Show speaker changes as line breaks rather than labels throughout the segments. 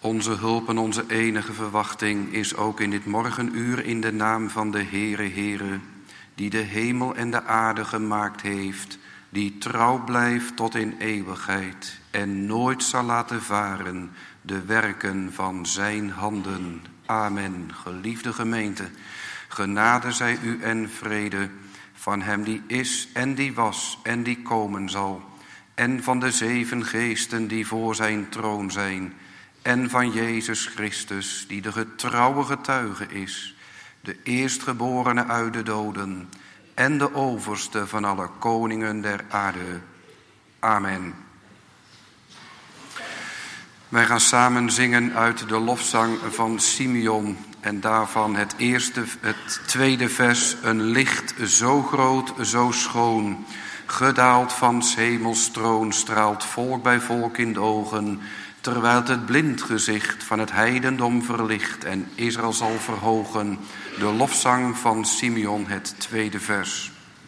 Onze hulp en onze enige verwachting is ook in dit morgenuur in de naam van de Heere, die de hemel en de aarde gemaakt heeft, die trouw blijft tot in eeuwigheid en nooit zal laten varen de werken van zijn handen. Amen. Geliefde gemeente, genade zij u en vrede van hem die is en die was en die komen zal, en van de 7 geesten die voor zijn troon zijn, en van Jezus Christus, die de getrouwe getuige is, de eerstgeborene uit de doden en de overste van alle koningen der aarde. Amen. Wij gaan samen zingen uit de lofzang van Simeon en daarvan het tweede vers. Een licht zo groot, zo schoon, gedaald van 's hemels troon, straalt volk bij volk in de ogen, terwijl het blind gezicht van het heidendom verlicht en Israël zal verhogen. De lofzang van Simeon, het tweede vers.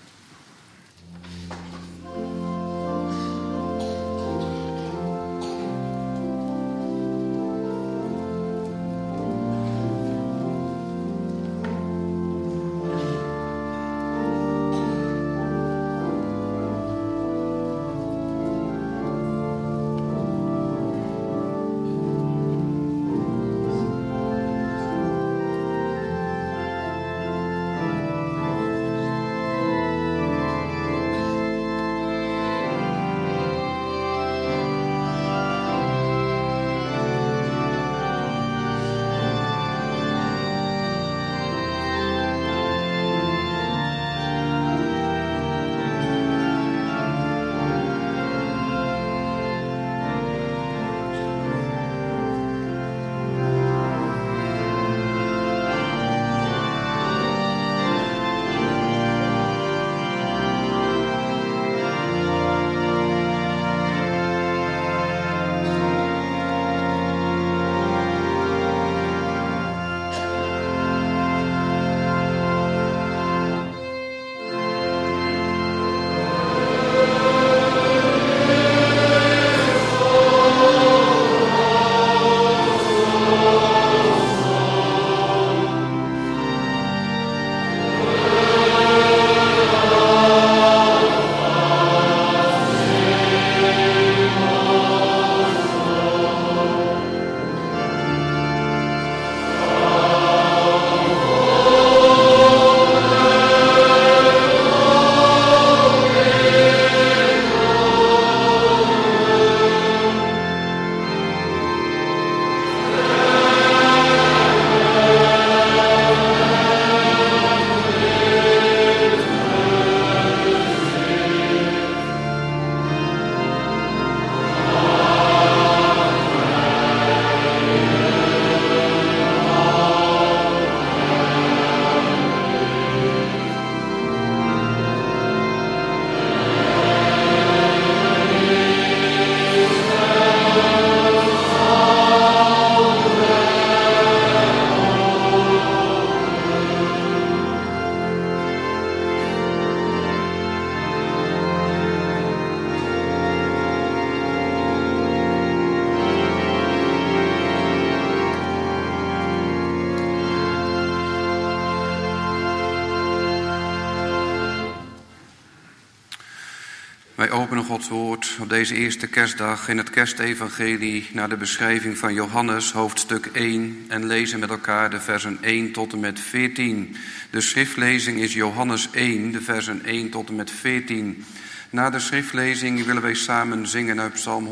Wij openen Gods woord op deze eerste kerstdag in het kerstevangelie naar de beschrijving van Johannes, hoofdstuk 1, en lezen met elkaar de versen 1 tot en met 14. De schriftlezing is Johannes 1, de versen 1 tot en met 14. Na de schriftlezing willen wij samen zingen uit Psalm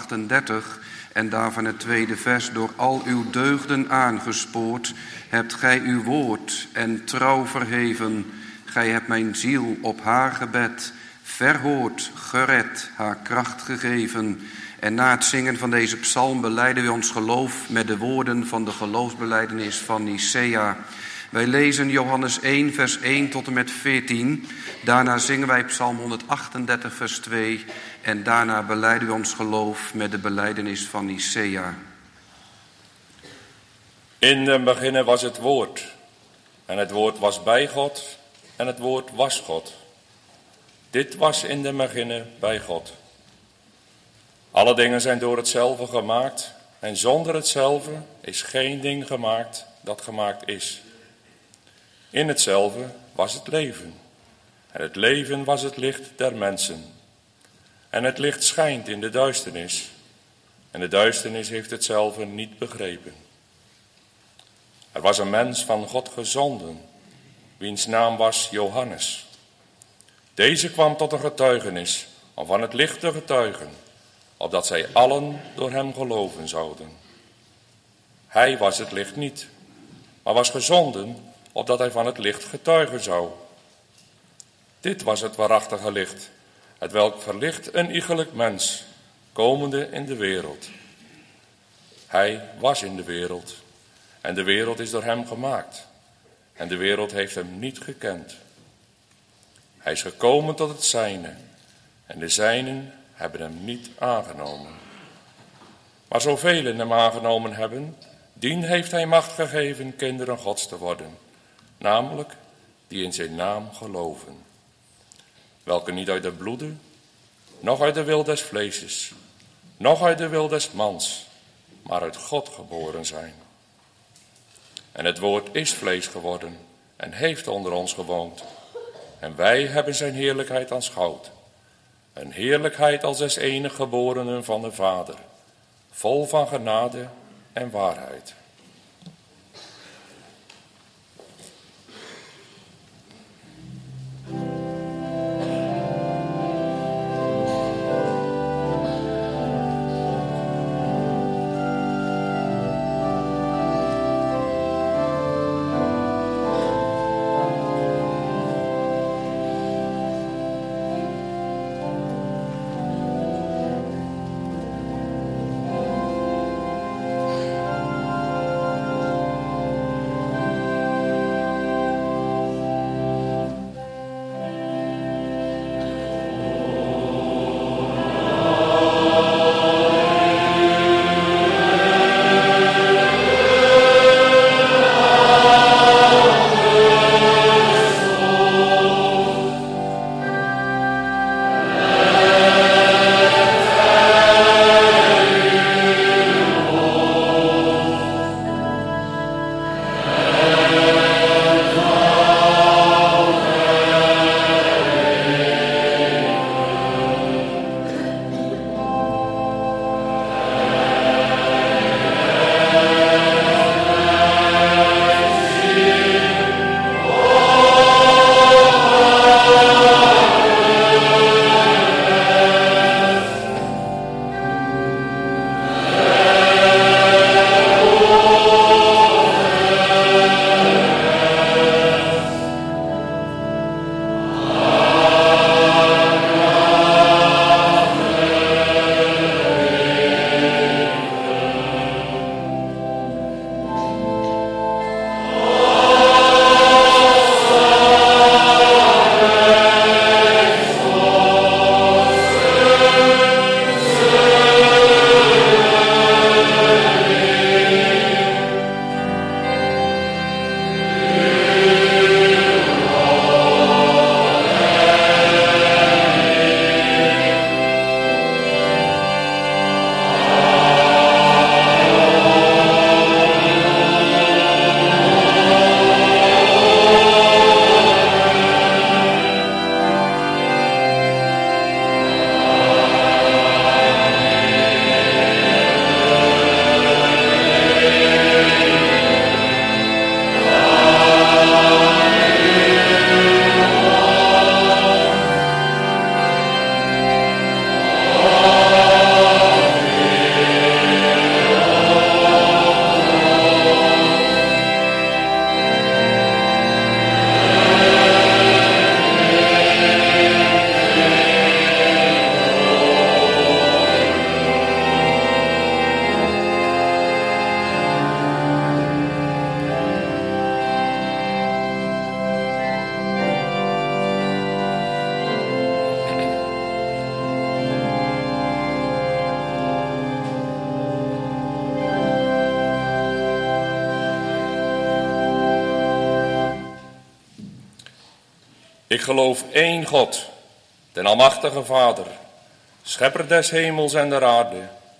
138 en daarvan het tweede vers. Door al uw deugden aangespoord hebt gij uw woord en trouw verheven. Gij hebt mijn ziel op haar gebed verhoord, gered, haar kracht gegeven. En na het zingen van deze psalm belijden we ons geloof met de woorden van de geloofsbelijdenis van Nicea. Wij lezen Johannes 1 vers 1 tot en met 14. Daarna zingen wij Psalm 138 vers 2. En daarna belijden we ons geloof met de belijdenis van Nicea.
In den beginne was het woord. En het woord was bij God. En het woord was God. Dit was in den beginne bij God. Alle dingen zijn door hetzelfde gemaakt. En zonder hetzelfde is geen ding gemaakt dat gemaakt is. In hetzelfde was het leven. En het leven was het licht der mensen. En het licht schijnt in de duisternis. En de duisternis heeft hetzelfde niet begrepen. Er was een mens van God gezonden, wiens naam was Johannes. Deze kwam tot een getuigenis om van het licht te getuigen, opdat zij allen door hem geloven zouden. Hij was het licht niet, maar was gezonden, opdat hij van het licht getuigen zou. Dit was het waarachtige licht, hetwelk verlicht een iegelijk mens, komende in de wereld. Hij was in de wereld, en de wereld is door hem gemaakt, en de wereld heeft hem niet gekend. Hij is gekomen tot het zijne, en de zijnen hebben hem niet aangenomen. Maar zoveel hem aangenomen hebben, dien heeft hij macht gegeven kinderen Gods te worden, namelijk die in zijn naam geloven. Welke niet uit de bloede, noch uit de wil des vleeses, noch uit de wil des mans, maar uit God geboren zijn. En het woord is vlees geworden en heeft onder ons gewoond. En wij hebben zijn heerlijkheid aanschouwd. Een heerlijkheid als des enige geborenen van de Vader, vol van genade en waarheid. Ik geloof één God, den almachtige Vader, schepper des hemels en der aarde,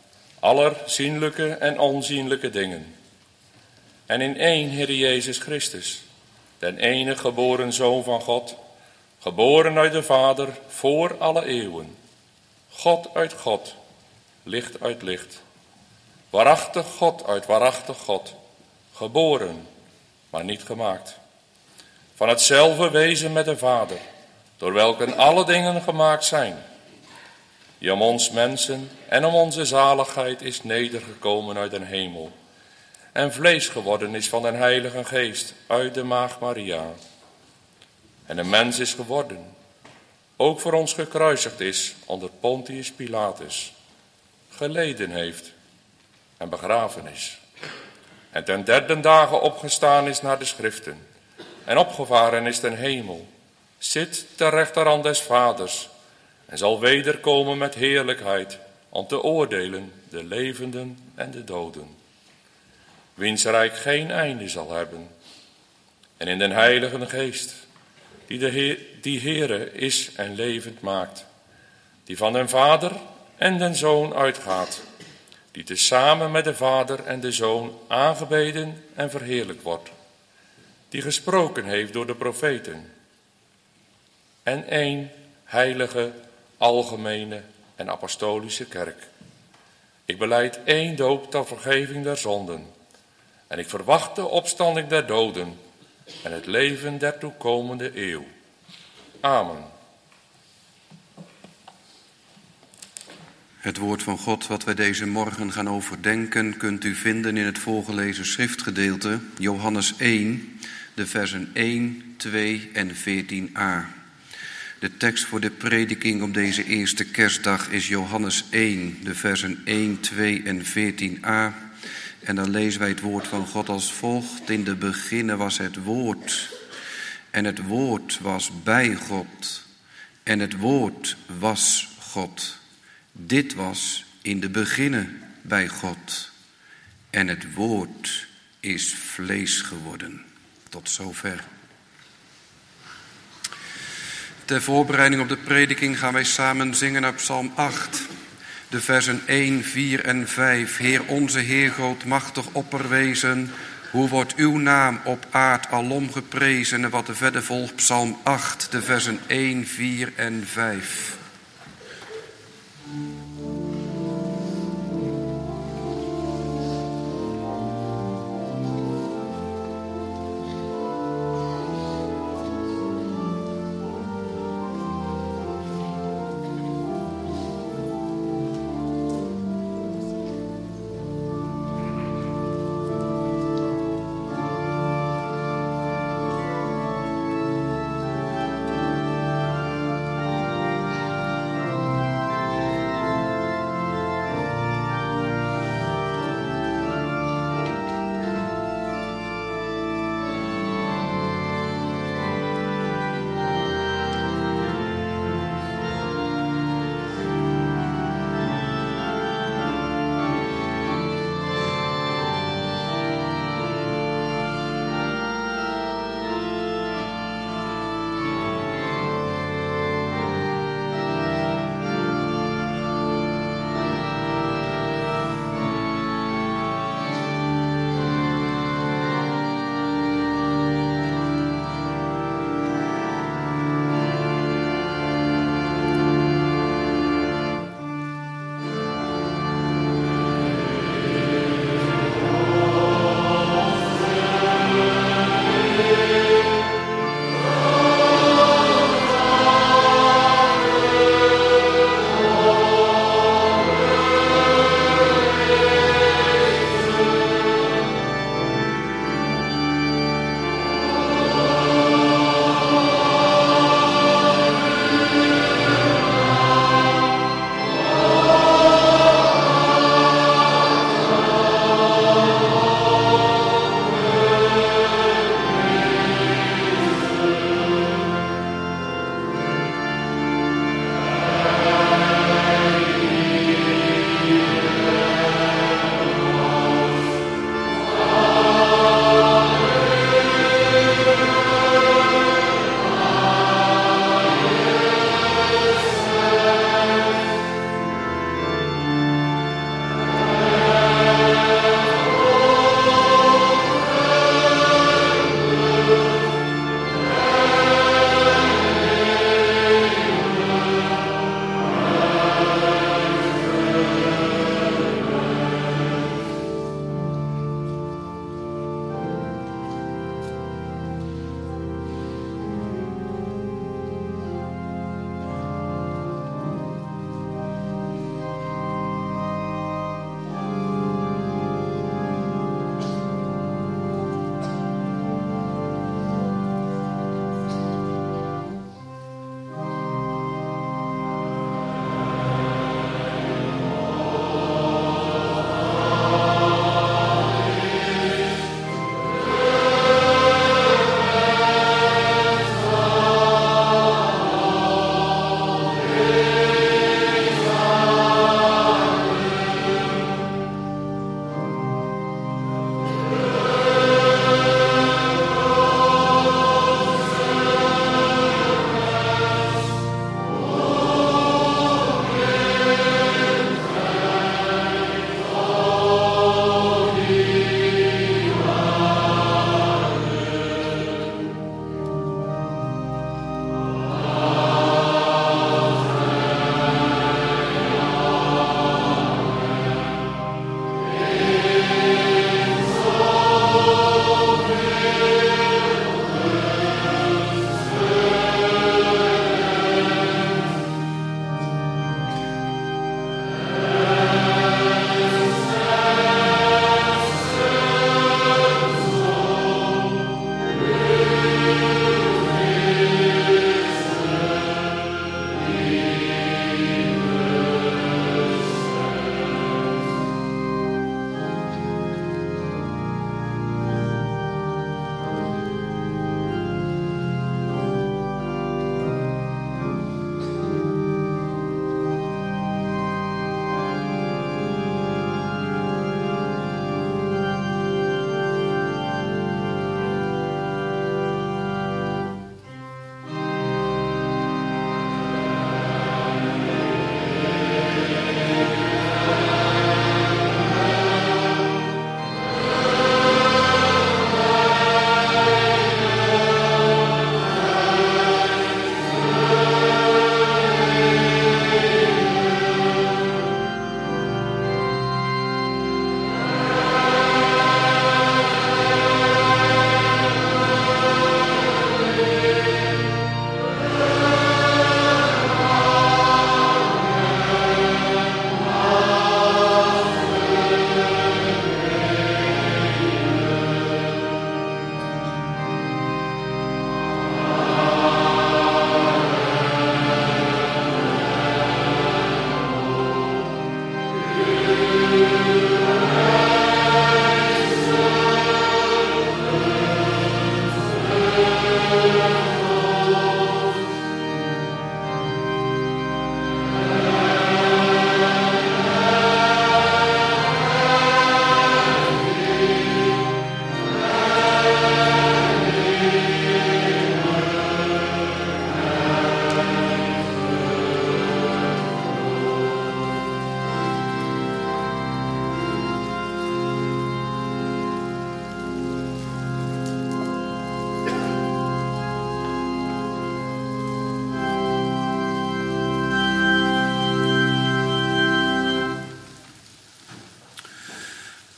aller zienlijke en onzienlijke dingen. En in één Heer Jezus Christus, den enige geboren Zoon van God, geboren uit de Vader voor alle eeuwen. God uit God, licht uit licht. Waarachtig God uit waarachtig God, geboren, maar niet gemaakt. Van hetzelfde wezen met de Vader, door welken alle dingen gemaakt zijn. Die om ons mensen en om onze zaligheid is nedergekomen uit den hemel. En vlees geworden is van den Heilige Geest uit de Maagd Maria. En een mens is geworden, ook voor ons gekruisigd is onder Pontius Pilatus. Geleden heeft en begraven is. En ten derde dagen opgestaan is naar de schriften. En opgevaren is ten hemel. Zit ter rechterhand des Vaders. En zal wederkomen met heerlijkheid. Om te oordelen de levenden en de doden. Wiens rijk geen einde zal hebben. En in den Heilige Geest. Die Heere is en levend maakt. Die van den Vader en den Zoon uitgaat. Die tezamen met de Vader en de Zoon aangebeden en verheerlijkt wordt. Die gesproken heeft door de profeten. En één heilige, algemene en apostolische kerk. Ik belijd één doop ter vergeving der zonden. En ik verwacht de opstanding der doden en het leven der toekomende eeuw. Amen.
Het woord van God wat wij deze morgen gaan overdenken kunt u vinden in het voorgelezen schriftgedeelte Johannes 1, de versen 1, 2 en 14a. De tekst voor de prediking op deze eerste kerstdag is Johannes 1, de versen 1, 2 en 14a. En dan lezen wij het woord van God als volgt. In de beginne was het woord. En het woord was bij God. En het woord was God. Dit was in de beginne bij God. En het woord is vlees geworden. Tot zover. Ter voorbereiding op de prediking gaan wij samen zingen uit Psalm 8. De versen 1, 4 en 5. Heer onze Heer grootmachtig opperwezen, hoe wordt uw naam op aard alom geprezen? En wat er verder volgt, Psalm 8, de versen 1, 4 en 5.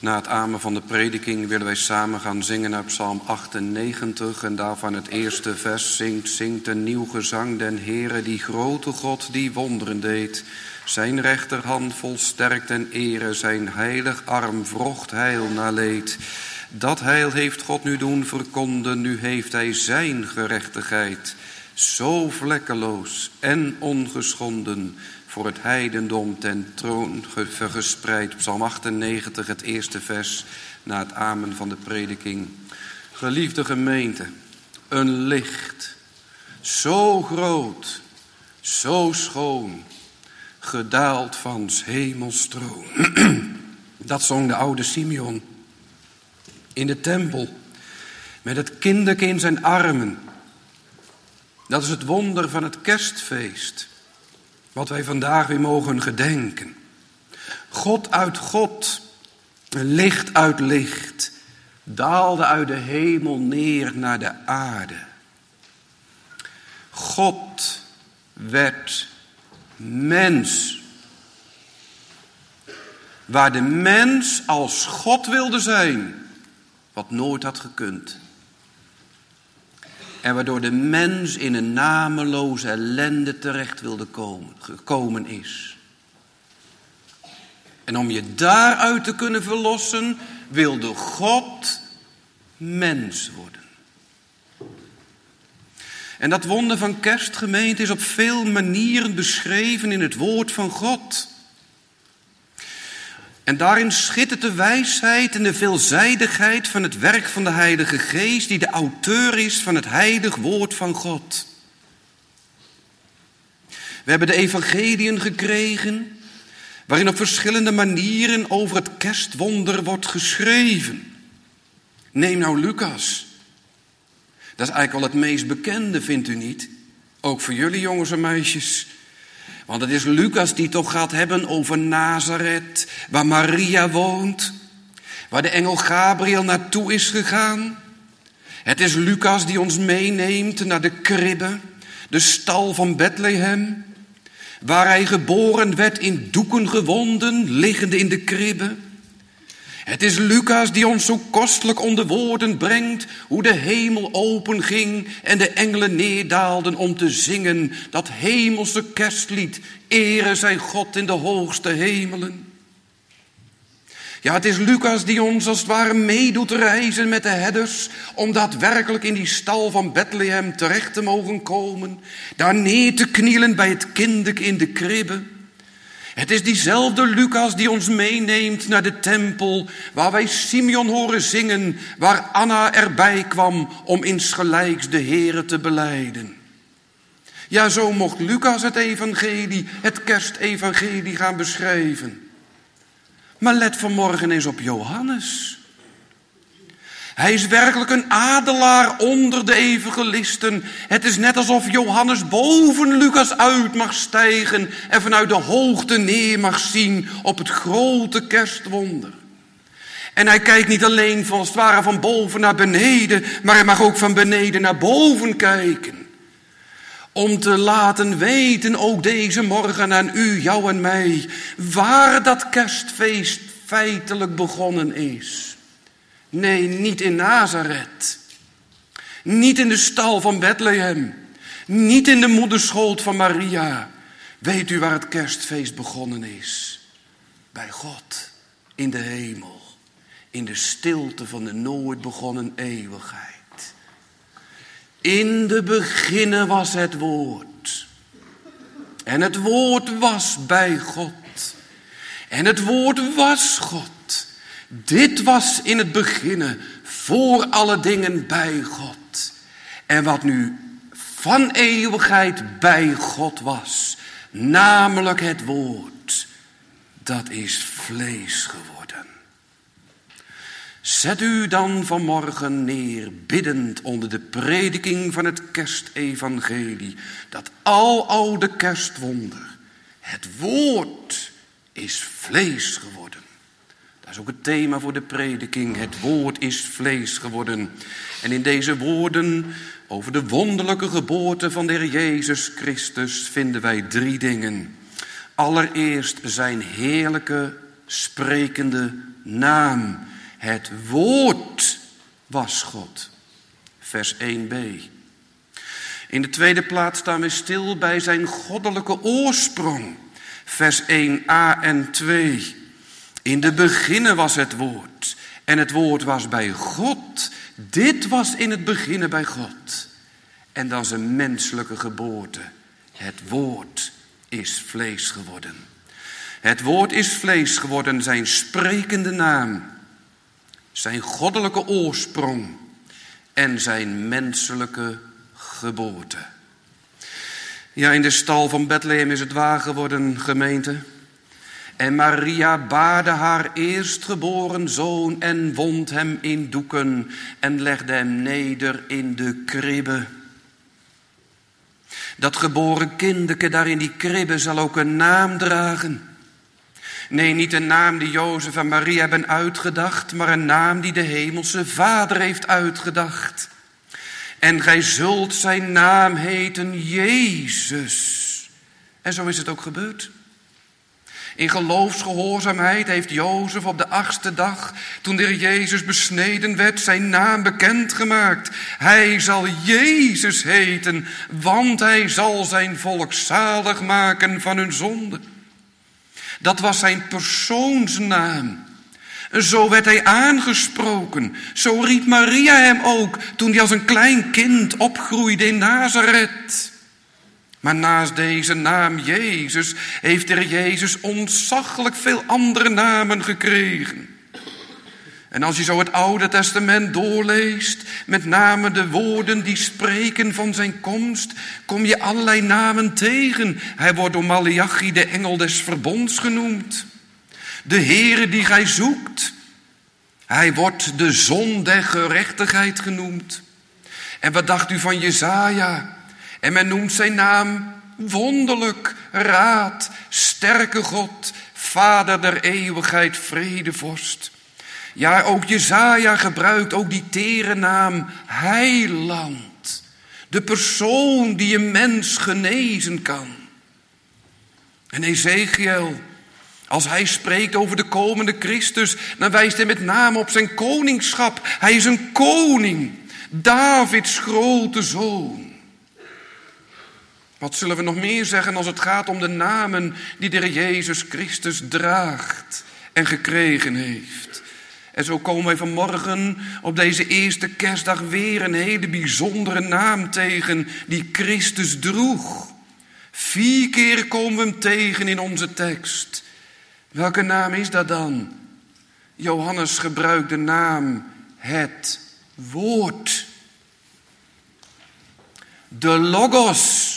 Na het amen van de prediking willen wij samen gaan zingen naar Psalm 98. En daarvan het eerste vers zingt een nieuw gezang den Heere, die grote God die wonderen deed. Zijn rechterhand volsterkt en ere, zijn heilig arm wrocht heil na leed. Dat heil heeft God nu doen verkonden, nu heeft hij zijn gerechtigheid. Zo vlekkeloos en ongeschonden, voor het heidendom ten troon gespreid. Psalm 98, het eerste vers, na het amen van de prediking. Geliefde gemeente, een licht, zo groot, zo schoon, gedaald van 's hemels troon. Dat zong de oude Simeon in de tempel, met het kinderke in zijn armen. Dat is het wonder van het kerstfeest, wat wij vandaag weer mogen gedenken. God uit God, licht uit licht, daalde uit de hemel neer naar de aarde. God werd mens. Waar de mens als God wilde zijn, wat nooit had gekund. En waardoor de mens in een nameloze ellende terecht gekomen is. En om je daaruit te kunnen verlossen, wilde God mens worden. En dat wonder van kerstgemeente is op veel manieren beschreven in het woord van God. En daarin schittert de wijsheid en de veelzijdigheid van het werk van de Heilige Geest, die de auteur is van het heilig woord van God. We hebben de evangeliën gekregen, waarin op verschillende manieren over het kerstwonder wordt geschreven. Neem nou Lucas. Dat is eigenlijk wel het meest bekende, vindt u niet? Ook voor jullie jongens en meisjes. Want het is Lucas die toch gaat hebben over Nazareth, waar Maria woont, waar de engel Gabriel naartoe is gegaan. Het is Lucas die ons meeneemt naar de kribbe, de stal van Bethlehem, waar hij geboren werd in doeken gewonden, liggende in de kribbe. Het is Lucas die ons zo kostelijk onder woorden brengt hoe de hemel openging en de engelen neerdaalden om te zingen dat hemelse kerstlied, ere zij God in de hoogste hemelen. Ja, het is Lucas die ons als het ware mee doet reizen met de herders om daadwerkelijk in die stal van Bethlehem terecht te mogen komen, daar neer te knielen bij het kinderke in de kribbe. Het is diezelfde Lucas die ons meeneemt naar de tempel, waar wij Simeon horen zingen, waar Anna erbij kwam om insgelijks de Heere te belijden. Ja, zo mocht Lucas het evangelie, het kerstevangelie gaan beschrijven. Maar let vanmorgen eens op Johannes. Hij is werkelijk een adelaar onder de evangelisten. Het is net alsof Johannes boven Lucas uit mag stijgen en vanuit de hoogte neer mag zien op het grote kerstwonder. En hij kijkt niet alleen als het ware van boven naar beneden, maar hij mag ook van beneden naar boven kijken. Om te laten weten, ook deze morgen aan u, jou en mij, waar dat kerstfeest feitelijk begonnen is. Nee, niet in Nazareth. Niet in de stal van Bethlehem. Niet in de moederschoot van Maria. Weet u waar het kerstfeest begonnen is? Bij God, in de hemel. In de stilte van de nooit begonnen eeuwigheid. In de beginnen was het woord. En het woord was bij God. En het woord was God. Dit was in het beginnen voor alle dingen bij God. En wat nu van eeuwigheid bij God was, namelijk het woord, dat is vlees geworden. Zet u dan vanmorgen neer, biddend onder de prediking van het kerstevangelie, dat aloude kerstwonder, het woord, is vlees geworden. Dat is ook het thema voor de prediking. Het woord is vlees geworden. En in deze woorden over de wonderlijke geboorte van de Heer Jezus Christus vinden wij 3 dingen. Allereerst zijn heerlijke, sprekende naam. Het woord was God. Vers 1b. In de tweede plaats staan we stil bij zijn goddelijke oorsprong. Vers 1a en 2. In de beginnen was het woord. En het woord was bij God. Dit was in het beginnen bij God. En dan zijn menselijke geboorte. Het woord is vlees geworden. Het woord is vlees geworden, zijn sprekende naam. Zijn goddelijke oorsprong. En zijn menselijke geboorte. Ja, in de stal van Bethlehem is het waar geworden, gemeente. En Maria baarde haar eerstgeboren zoon en wond hem in doeken en legde hem neder in de kribbe. Dat geboren kindeke daar in die kribbe zal ook een naam dragen. Nee, niet een naam die Jozef en Maria hebben uitgedacht, maar een naam die de hemelse Vader heeft uitgedacht. En gij zult zijn naam heten Jezus. En zo is het ook gebeurd. In geloofsgehoorzaamheid heeft Jozef op de 8e dag, toen de Heer Jezus besneden werd, zijn naam bekendgemaakt. Hij zal Jezus heten, want hij zal zijn volk zalig maken van hun zonde. Dat was zijn persoonsnaam. Zo werd hij aangesproken. Zo riep Maria hem ook toen hij als een klein kind opgroeide in Nazareth. Maar naast deze naam Jezus heeft de Heer Jezus ontzaglijk veel andere namen gekregen. En als je zo het Oude Testament doorleest, met name de woorden die spreken van zijn komst, kom je allerlei namen tegen. Hij wordt door Maleachi de engel des verbonds genoemd. De Heere die gij zoekt. Hij wordt de zon der gerechtigheid genoemd. En wat dacht u van Jesaja? En men noemt zijn naam wonderlijk, raad, sterke God, Vader der eeuwigheid, vredevorst. Ja, ook Jesaja gebruikt ook die tere naam heiland. De persoon die een mens genezen kan. En Ezekiel, als hij spreekt over de komende Christus, dan wijst hij met name op zijn koningschap. Hij is een koning, Davids grote zoon. Wat zullen we nog meer zeggen als het gaat om de namen die de Heer Jezus Christus draagt en gekregen heeft? En zo komen wij vanmorgen op deze eerste kerstdag weer een hele bijzondere naam tegen die Christus droeg. 4 keer komen we hem tegen in onze tekst. Welke naam is dat dan? Johannes gebruikt de naam het woord. De Logos.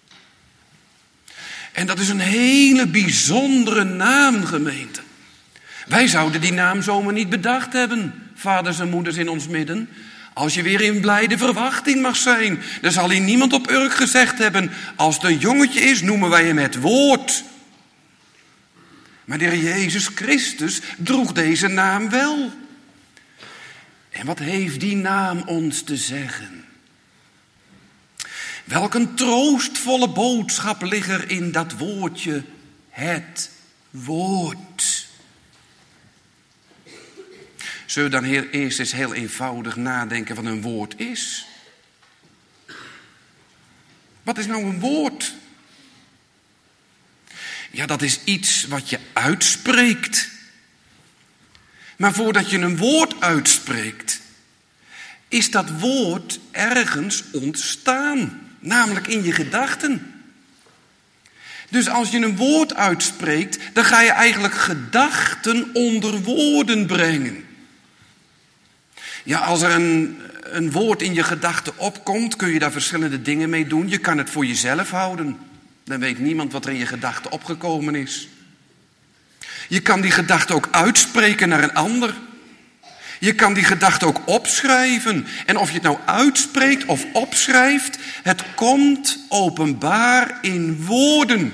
En dat is een hele bijzondere naam, gemeente. Wij zouden die naam zomaar niet bedacht hebben, vaders en moeders in ons midden. Als je weer in blijde verwachting mag zijn, dan zal hier niemand op Urk gezegd hebben, als het een jongetje is, noemen wij hem het woord. Maar de Heer Jezus Christus droeg deze naam wel. En wat heeft die naam ons te zeggen? Welk een troostvolle boodschap ligt er in dat woordje, het woord. Zullen we dan eerst eens heel eenvoudig nadenken wat een woord is? Wat is nou een woord? Ja, dat is iets wat je uitspreekt. Maar voordat je een woord uitspreekt, is dat woord ergens ontstaan. Namelijk in je gedachten. Dus als je een woord uitspreekt, dan ga je eigenlijk gedachten onder woorden brengen. Ja, als er een woord in je gedachten opkomt, kun je daar verschillende dingen mee doen. Je kan het voor jezelf houden. Dan weet niemand wat er in je gedachten opgekomen is. Je kan die gedachte ook uitspreken naar een ander. Je kan die gedachte ook opschrijven. En of je het nou uitspreekt of opschrijft, het komt openbaar in woorden.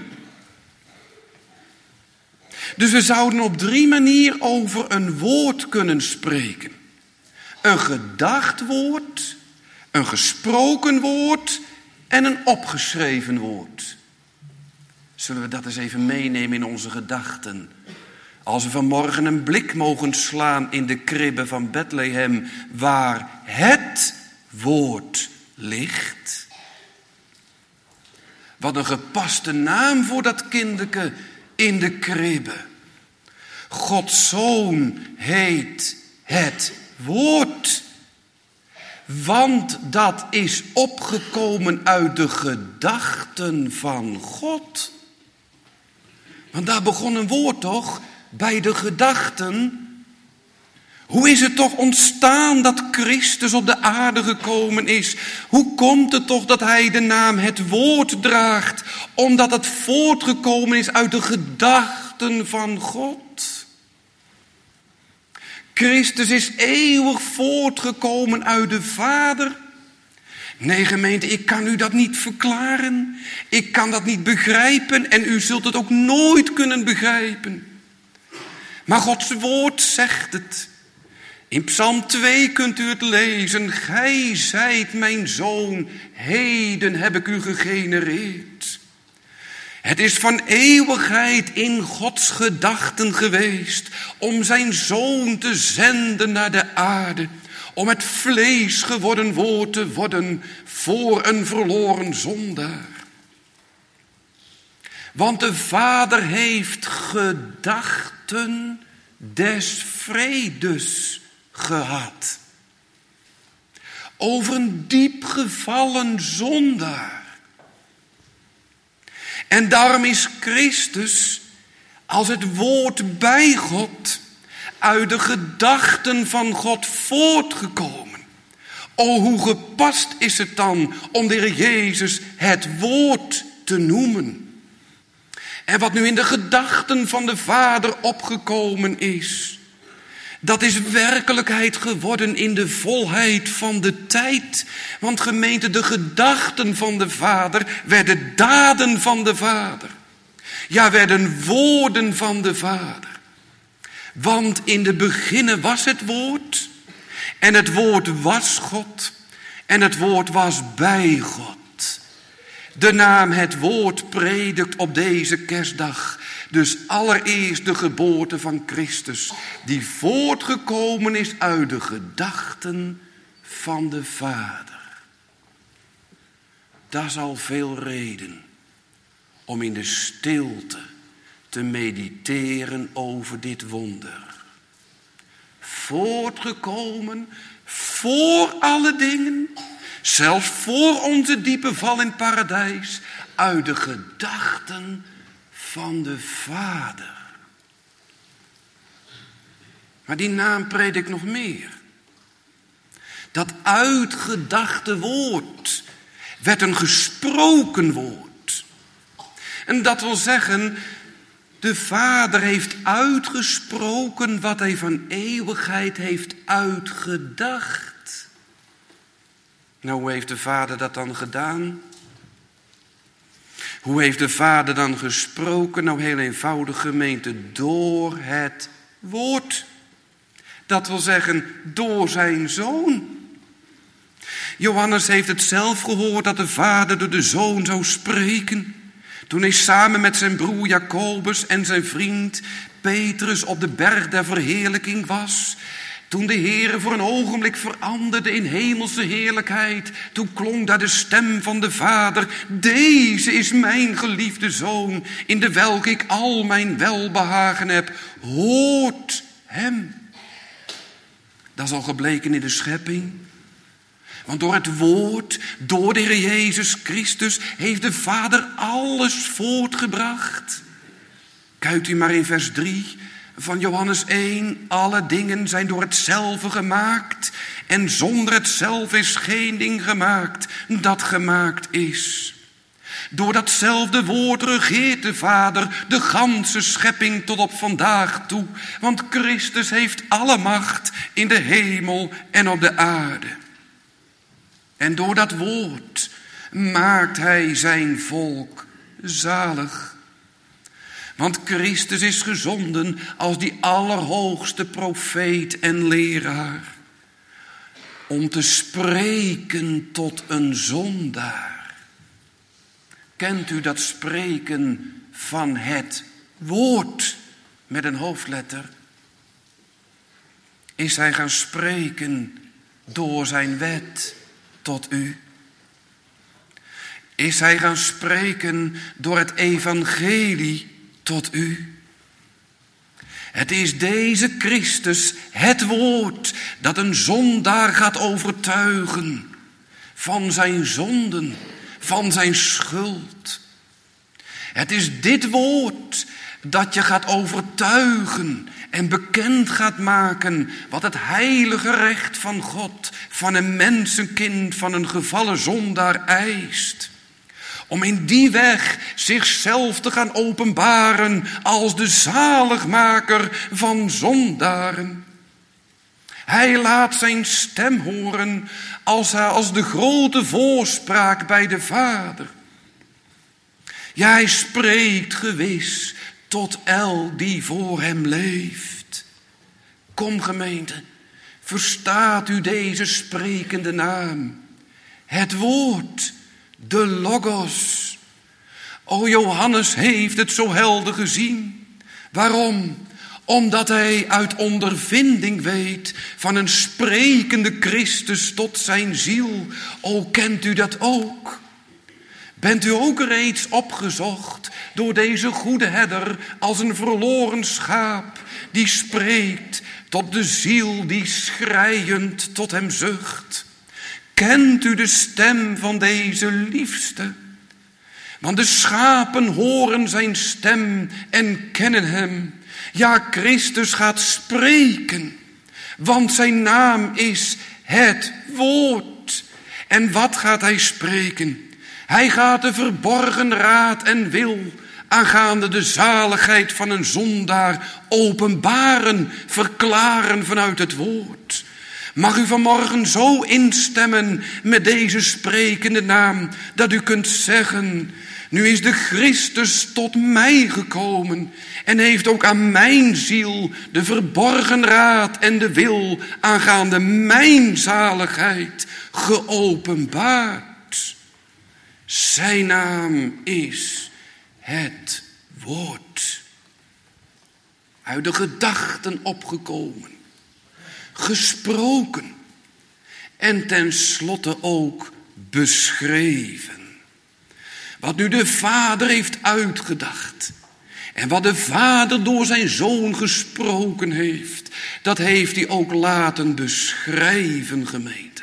Dus we zouden op 3 manieren over een woord kunnen spreken. Een gedacht woord, een gesproken woord en een opgeschreven woord. Zullen we dat eens even meenemen in onze gedachten? Als we vanmorgen een blik mogen slaan in de kribbe van Bethlehem, waar het woord ligt. Wat een gepaste naam voor dat kinderke in de kribbe. Gods Zoon heet het woord. Want dat is opgekomen uit de gedachten van God. Want daar begon een woord toch? Bij de gedachten. Hoe is het toch ontstaan dat Christus op de aarde gekomen is? Hoe komt het toch dat hij de naam het woord draagt? Omdat het voortgekomen is uit de gedachten van God. Christus is eeuwig voortgekomen uit de Vader. Nee, gemeente, ik kan u dat niet verklaren. Ik kan dat niet begrijpen en u zult het ook nooit kunnen begrijpen. Maar Gods woord zegt het. In Psalm 2 kunt u het lezen. Gij zijt mijn zoon, heden heb ik u gegenereerd. Het is van eeuwigheid in Gods gedachten geweest om zijn zoon te zenden naar de aarde. Om het vlees geworden woord te worden voor een verloren zondaar. Want de Vader heeft gedachten des vredes gehad. Over een diep gevallen zondaar. En daarom is Christus als het woord bij God uit de gedachten van God voortgekomen. O, hoe gepast is het dan om de Heer Jezus het woord te noemen. En wat nu in de gedachten van de Vader opgekomen is, dat is werkelijkheid geworden in de volheid van de tijd. Want gemeente, de gedachten van de Vader werden daden van de Vader. Ja, werden woorden van de Vader. Want in de beginnen was het woord. En het woord was God. En het woord was bij God. De naam het woord predikt op deze kerstdag. Dus allereerst de geboorte van Christus. Die voortgekomen is uit de gedachten van de Vader. Dat is al veel reden om in de stilte te mediteren over dit wonder. Voortgekomen voor alle dingen, zelfs voor onze diepe val in het paradijs, uit de gedachten van de Vader. Maar die naam predikt nog meer. Dat uitgedachte woord werd een gesproken woord. En dat wil zeggen, de Vader heeft uitgesproken wat hij van eeuwigheid heeft uitgedacht. Nou, hoe heeft de Vader dat dan gedaan? Hoe heeft de Vader dan gesproken? Nou, heel eenvoudig, gemeente, door het woord. Dat wil zeggen, door zijn Zoon. Johannes heeft het zelf gehoord dat de Vader door de Zoon zou spreken. Toen hij samen met zijn broer Jacobus en zijn vriend Petrus op de berg der verheerlijking was. Toen de Heere voor een ogenblik veranderde in hemelse heerlijkheid. Toen klonk daar de stem van de Vader. Deze is mijn geliefde Zoon, in de welke ik al mijn welbehagen heb. Hoort hem. Dat is al gebleken in de schepping. Want door het woord, door de Heer Jezus Christus, heeft de Vader alles voortgebracht. Kijkt u maar in vers 3 van Johannes 1. Alle dingen zijn door hetzelfde gemaakt. En zonder hetzelfde is geen ding gemaakt dat gemaakt is. Door datzelfde woord regeert de Vader de ganse schepping tot op vandaag toe. Want Christus heeft alle macht in de hemel en op de aarde. En door dat woord maakt hij zijn volk zalig. Want Christus is gezonden als die allerhoogste profeet en leraar. Om te spreken tot een zondaar. Kent u dat spreken van het woord? met een hoofdletter? Is hij gaan spreken door zijn wet tot u? Is hij gaan spreken door het evangelie tot u? Het is deze Christus, het woord, dat een zondaar gaat overtuigen van zijn zonden, van zijn schuld. Het is dit woord dat je gaat overtuigen en bekend gaat maken wat het heilige recht van God, van een mensenkind, van een gevallen zondaar eist. Om in die weg zichzelf te gaan openbaren als de zaligmaker van zondaren. Hij laat zijn stem horen als de grote voorspraak bij de Vader. Ja, hij spreekt gewis tot elk die voor hem leeft. Kom gemeente, verstaat u deze sprekende naam? Het woord, de Logos. O, Johannes heeft het zo helder gezien. Waarom? Omdat hij uit ondervinding weet van een sprekende Christus tot zijn ziel. O, kent u dat ook? Bent u ook reeds opgezocht door deze goede herder als een verloren schaap die spreekt tot de ziel die schreiend tot hem zucht? Kent u de stem van deze liefste? Want de schapen horen zijn stem en kennen hem. Ja, Christus gaat spreken, want zijn naam is het woord. En wat gaat hij spreken? Hij gaat de verborgen raad en wil aangaande de zaligheid van een zondaar openbaren, verklaren vanuit het woord. Mag u vanmorgen zo instemmen met deze sprekende naam, dat u kunt zeggen: nu is de Christus tot mij gekomen en heeft ook aan mijn ziel de verborgen raad en de wil aangaande mijn zaligheid geopenbaard. Zijn naam is het woord. Uit de gedachten opgekomen, gesproken en tenslotte ook beschreven. Wat nu de Vader heeft uitgedacht en wat de Vader door zijn Zoon gesproken heeft, dat heeft hij ook laten beschrijven, gemeente.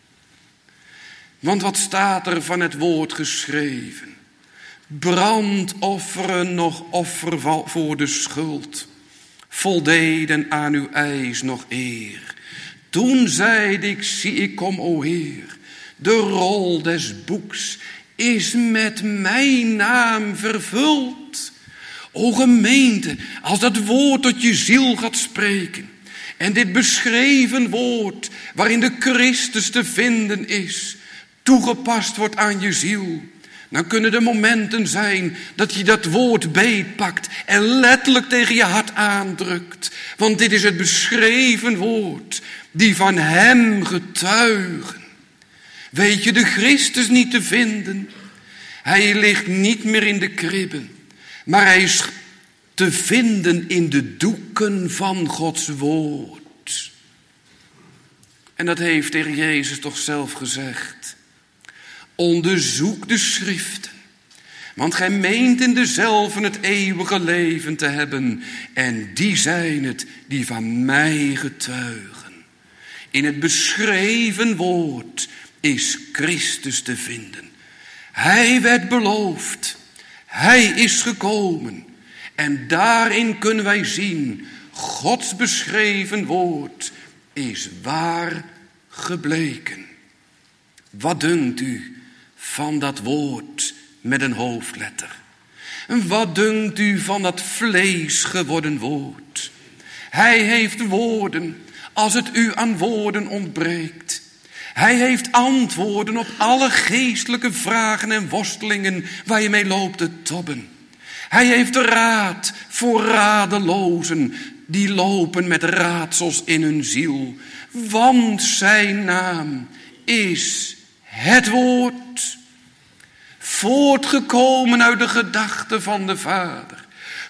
Want wat staat er van het woord geschreven? Brandofferen nog offer voor de schuld voldeden aan uw eis nog eer. Toen zeide ik, zie ik kom, o Heer, de rol des boeks is met mijn naam vervuld. O gemeente, als dat woord tot je ziel gaat spreken en dit beschreven woord waarin de Christus te vinden is, toegepast wordt aan je ziel, dan kunnen er momenten zijn dat je dat woord beetpakt en letterlijk tegen je hart aandrukt. Want dit is het beschreven woord die van hem getuigen. Weet je de Christus niet te vinden? Hij ligt niet meer in de kribben, maar hij is te vinden in de doeken van Gods woord. En dat heeft de Heer Jezus toch zelf gezegd. Onderzoek de schriften, want gij meent in dezelve het eeuwige leven te hebben, en die zijn het die van mij getuigen. In het beschreven woord is Christus te vinden. Hij werd beloofd, hij is gekomen, en daarin kunnen wij zien, Gods beschreven woord is waar gebleken. Wat dunkt u van dat woord met een hoofdletter? En wat dunkt u van dat vlees geworden woord? Hij heeft woorden als het u aan woorden ontbreekt. Hij heeft antwoorden op alle geestelijke vragen en worstelingen waar je mee loopt te tobben. Hij heeft raad voor radelozen die lopen met raadsels in hun ziel. Want zijn naam is het woord, voortgekomen uit de gedachten van de Vader,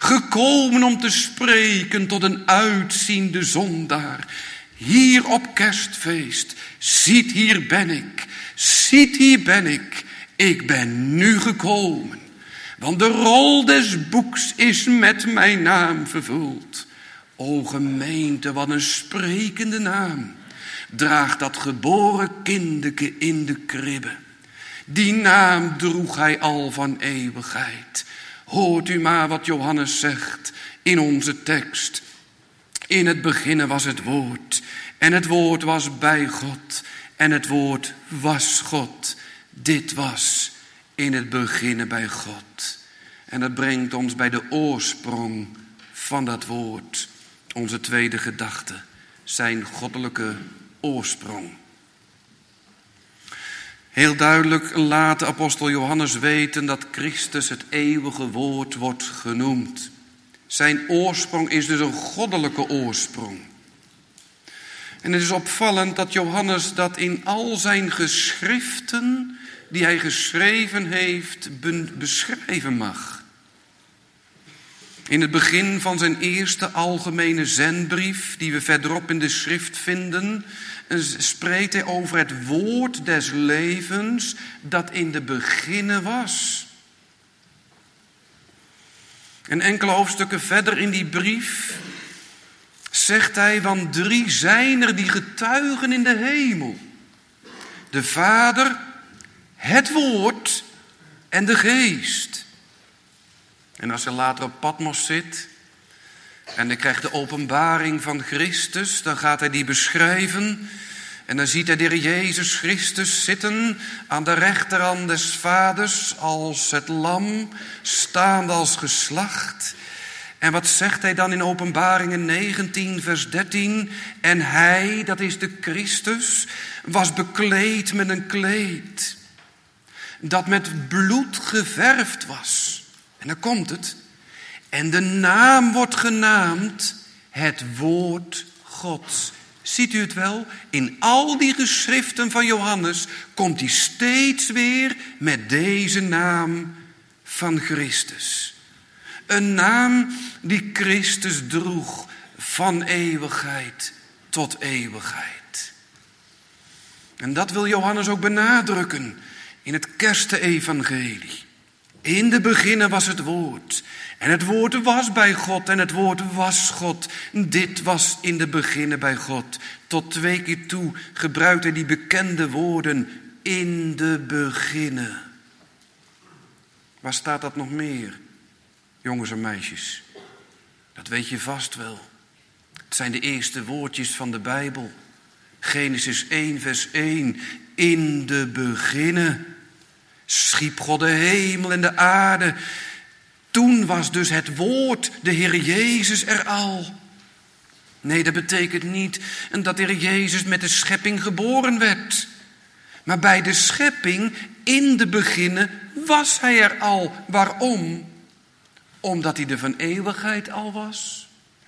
Gekomen om te spreken tot een uitziende zondaar. Hier op kerstfeest, ziet hier ben ik, ziet hier ben ik ben nu gekomen. Want de rol des boeks is met mijn naam vervuld. O gemeente, wat een sprekende naam draagt dat geboren kindeke in de kribbe. Die naam droeg hij al van eeuwigheid. Hoort u maar wat Johannes zegt in onze tekst. In het beginnen was het woord. En het woord was bij God. En het woord was God. Dit was in het beginnen bij God. En dat brengt ons bij de oorsprong van dat woord. Onze tweede gedachte. Zijn goddelijke oorsprong. Heel duidelijk laat de apostel Johannes weten dat Christus het eeuwige woord wordt genoemd. Zijn oorsprong is dus een goddelijke oorsprong. En het is opvallend dat Johannes dat in al zijn geschriften die hij geschreven heeft beschrijven mag. In het begin van zijn eerste algemene zendbrief, die we verderop in de schrift vinden, spreekt hij over het woord des levens dat in de beginnen was. En enkele hoofdstukken verder in die brief zegt hij, want 3 zijn er die getuigen in de hemel. De Vader, het woord en de geest. En als hij later op Patmos zit en hij krijgt de openbaring van Christus, dan gaat hij die beschrijven. En dan ziet hij de Heer Jezus Christus zitten aan de rechterhand des Vaders als het lam, staande als geslacht. En wat zegt hij dan in Openbaringen 19 vers 13? En hij, dat is de Christus, was bekleed met een kleed dat met bloed geverfd was. En dan komt het. En de naam wordt genaamd het woord Gods. Ziet u het wel? In al die geschriften van Johannes komt hij steeds weer met deze naam van Christus. Een naam die Christus droeg van eeuwigheid tot eeuwigheid. En dat wil Johannes ook benadrukken in het kerstevangelie. In de beginnen was het woord. En het woord was bij God en het woord was God. Dit was in de beginnen bij God. Tot 2 keer toe gebruikt hij die bekende woorden. In de beginnen. Waar staat dat nog meer, jongens en meisjes? Dat weet je vast wel. Het zijn de eerste woordjes van de Bijbel. Genesis 1 vers 1. In de beginnen schiep God de hemel en de aarde. Toen was dus het woord, de Heer Jezus, er al. Nee, dat betekent niet dat de Heer Jezus met de schepping geboren werd. Maar bij de schepping, in de beginnen, was hij er al. Waarom? Omdat hij er van eeuwigheid al was.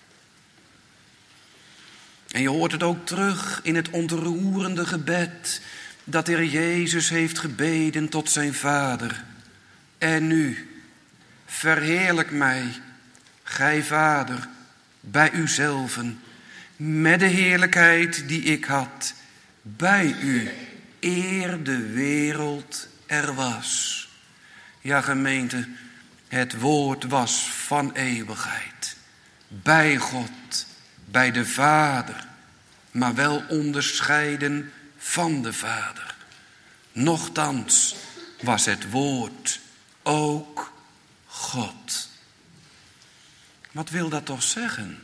En je hoort het ook terug in het ontroerende gebed dat de Heer Jezus heeft gebeden tot zijn Vader. En nu, verheerlijk mij, gij Vader, bij uzelven, met de heerlijkheid die ik had, bij u, eer de wereld er was. Ja, gemeente, het woord was van eeuwigheid. Bij God, bij de Vader, maar wel onderscheiden van de Vader. Nochtans was het woord ook God. Wat wil dat toch zeggen?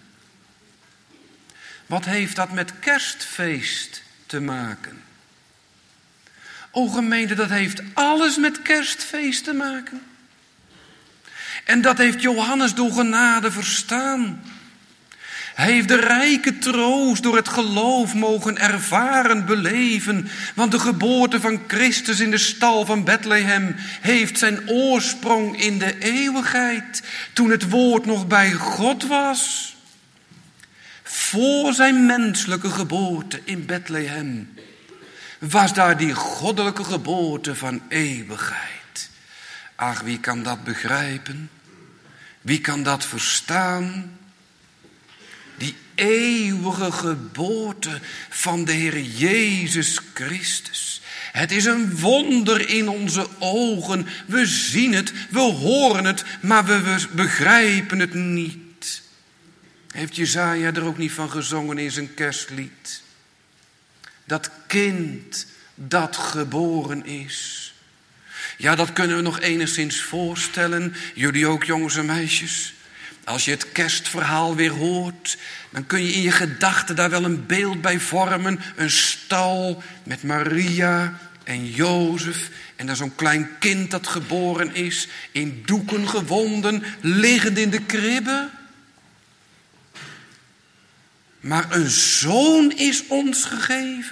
Wat heeft dat met kerstfeest te maken? O gemeente, dat heeft alles met kerstfeest te maken. En dat heeft Johannes door genade verstaan. Hij heeft de rijke troost door het geloof mogen ervaren, beleven. Want de geboorte van Christus in de stal van Bethlehem heeft zijn oorsprong in de eeuwigheid. Toen het woord nog bij God was. Voor zijn menselijke geboorte in Bethlehem was daar die goddelijke geboorte van eeuwigheid. Ach, wie kan dat begrijpen? Wie kan dat verstaan? Die eeuwige geboorte van de Heer Jezus Christus. Het is een wonder in onze ogen. We zien het, we horen het, maar we begrijpen het niet. Heeft Jesaja er ook niet van gezongen in zijn kerstlied? Dat kind dat geboren is. Ja, dat kunnen we nog enigszins voorstellen. Jullie ook, jongens en meisjes. Als je het kerstverhaal weer hoort, dan kun je in je gedachten daar wel een beeld bij vormen. Een stal met Maria en Jozef en dan zo'n klein kind dat geboren is, in doeken gewonden, liggend in de kribbe. Maar een zoon is ons gegeven.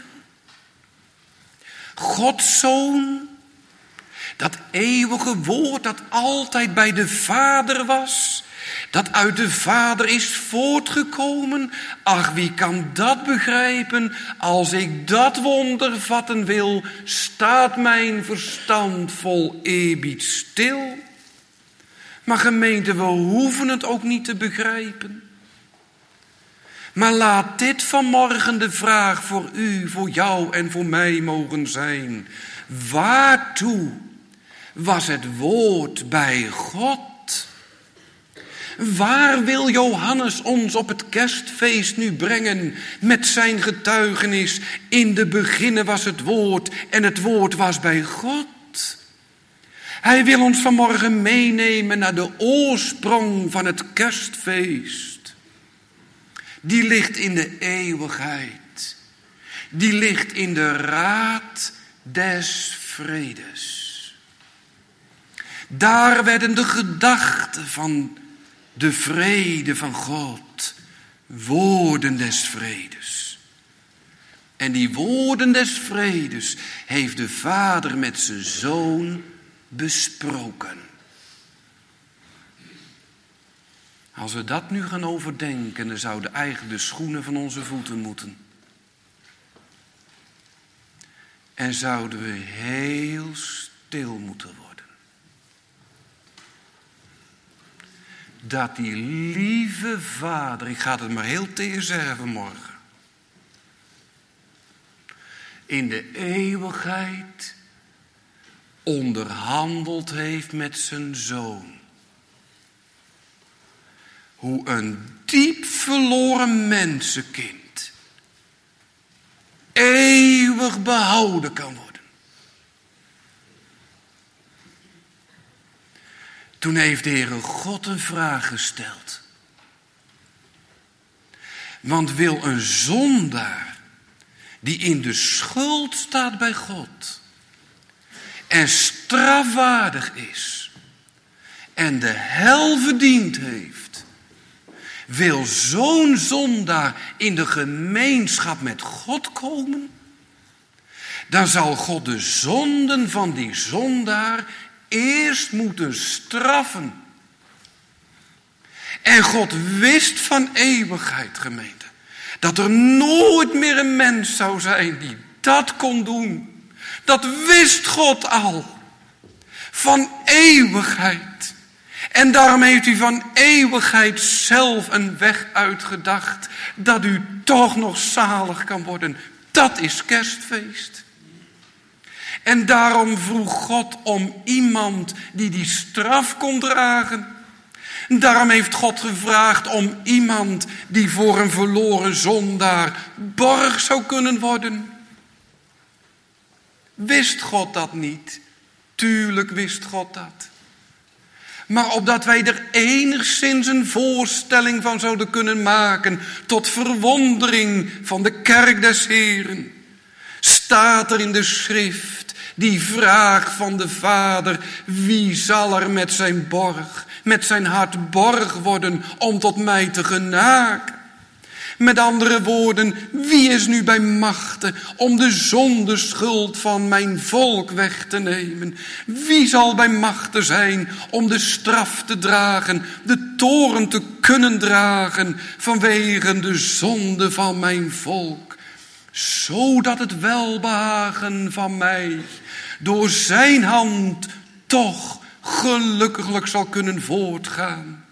Gods zoon, dat eeuwige woord dat altijd bij de Vader was, dat uit de Vader is voortgekomen. Ach, wie kan dat begrijpen? Als ik dat wonder vatten wil, staat mijn verstand vol eerbied stil. Maar gemeente, we hoeven het ook niet te begrijpen. Maar laat dit vanmorgen de vraag voor u, voor jou en voor mij mogen zijn. Waartoe was het woord bij God? Waar wil Johannes ons op het kerstfeest nu brengen met zijn getuigenis? In de beginnen was het woord en het woord was bij God. Hij wil ons vanmorgen meenemen naar de oorsprong van het kerstfeest. Die ligt in de eeuwigheid. Die ligt in de raad des vredes. Daar werden de gedachten van de vrede van God woorden des vredes. En die woorden des vredes heeft de Vader met zijn Zoon besproken. Als we dat nu gaan overdenken, dan zouden eigenlijk de schoenen van onze voeten moeten. En zouden we heel stil moeten worden. Dat die lieve Vader, ik ga het maar heel teer zeggen vanmorgen, in de eeuwigheid onderhandeld heeft met zijn Zoon. Hoe een diep verloren mensenkind eeuwig behouden kan worden. Toen heeft de Heere God een vraag gesteld. Want wil een zondaar die in de schuld staat bij God en strafwaardig is en de hel verdiend heeft, wil zo'n zondaar in de gemeenschap met God komen? Dan zal God de zonden van die zondaar eerst moeten straffen. En God wist van eeuwigheid, gemeente, dat er nooit meer een mens zou zijn die dat kon doen. Dat wist God al. Van eeuwigheid. En daarom heeft u van eeuwigheid zelf een weg uitgedacht, dat u toch nog zalig kan worden. Dat is kerstfeest. En daarom vroeg God om iemand die straf kon dragen. Daarom heeft God gevraagd om iemand die voor een verloren zondaar borg zou kunnen worden. Wist God dat niet? Tuurlijk wist God dat. Maar opdat wij er enigszins een voorstelling van zouden kunnen maken, tot verwondering van de kerk des Heeren, staat er in de schrift die vraag van de Vader: wie zal er met zijn borg, met zijn hart borg worden om tot mij te genaken? Met andere woorden, wie is nu bij machte om de zondeschuld van mijn volk weg te nemen? Wie zal bij machte zijn om de straf te dragen, de toorn te kunnen dragen vanwege de zonde van mijn volk? Zodat het welbehagen van mij door zijn hand toch gelukkiglijk zal kunnen voortgaan.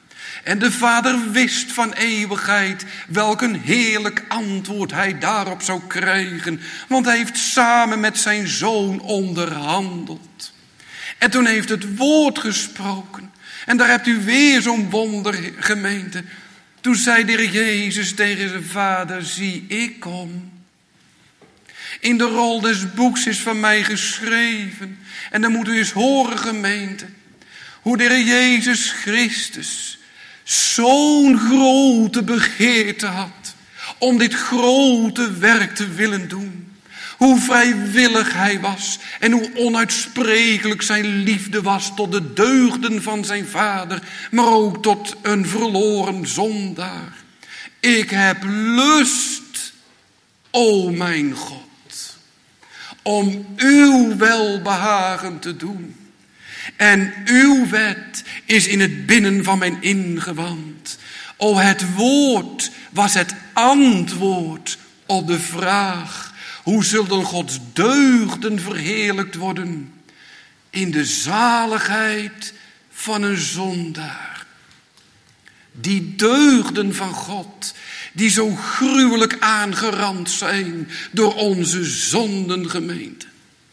En de Vader wist van eeuwigheid welk een heerlijk antwoord hij daarop zou krijgen. Want hij heeft samen met zijn Zoon onderhandeld. En toen heeft het woord gesproken. En daar hebt u weer zo'n wonder, gemeente. Toen zei de Heer Jezus tegen zijn Vader, zie ik kom. In de rol des boeks is van mij geschreven. En dan moet u eens horen, gemeente. Hoe de Heer Jezus Christus zo'n grote begeerte had. Om dit grote werk te willen doen. Hoe vrijwillig hij was. En hoe onuitsprekelijk zijn liefde was tot de deugden van zijn Vader. Maar ook tot een verloren zondaar. Ik heb lust, o mijn God. Om uw welbehagen te doen. En uw wet is in het binnen van mijn ingewand. O, het woord was het antwoord op de vraag. Hoe zullen Gods deugden verheerlijkt worden? In de zaligheid van een zondaar. Die deugden van God, die zo gruwelijk aangerand zijn door onze zondengemeente.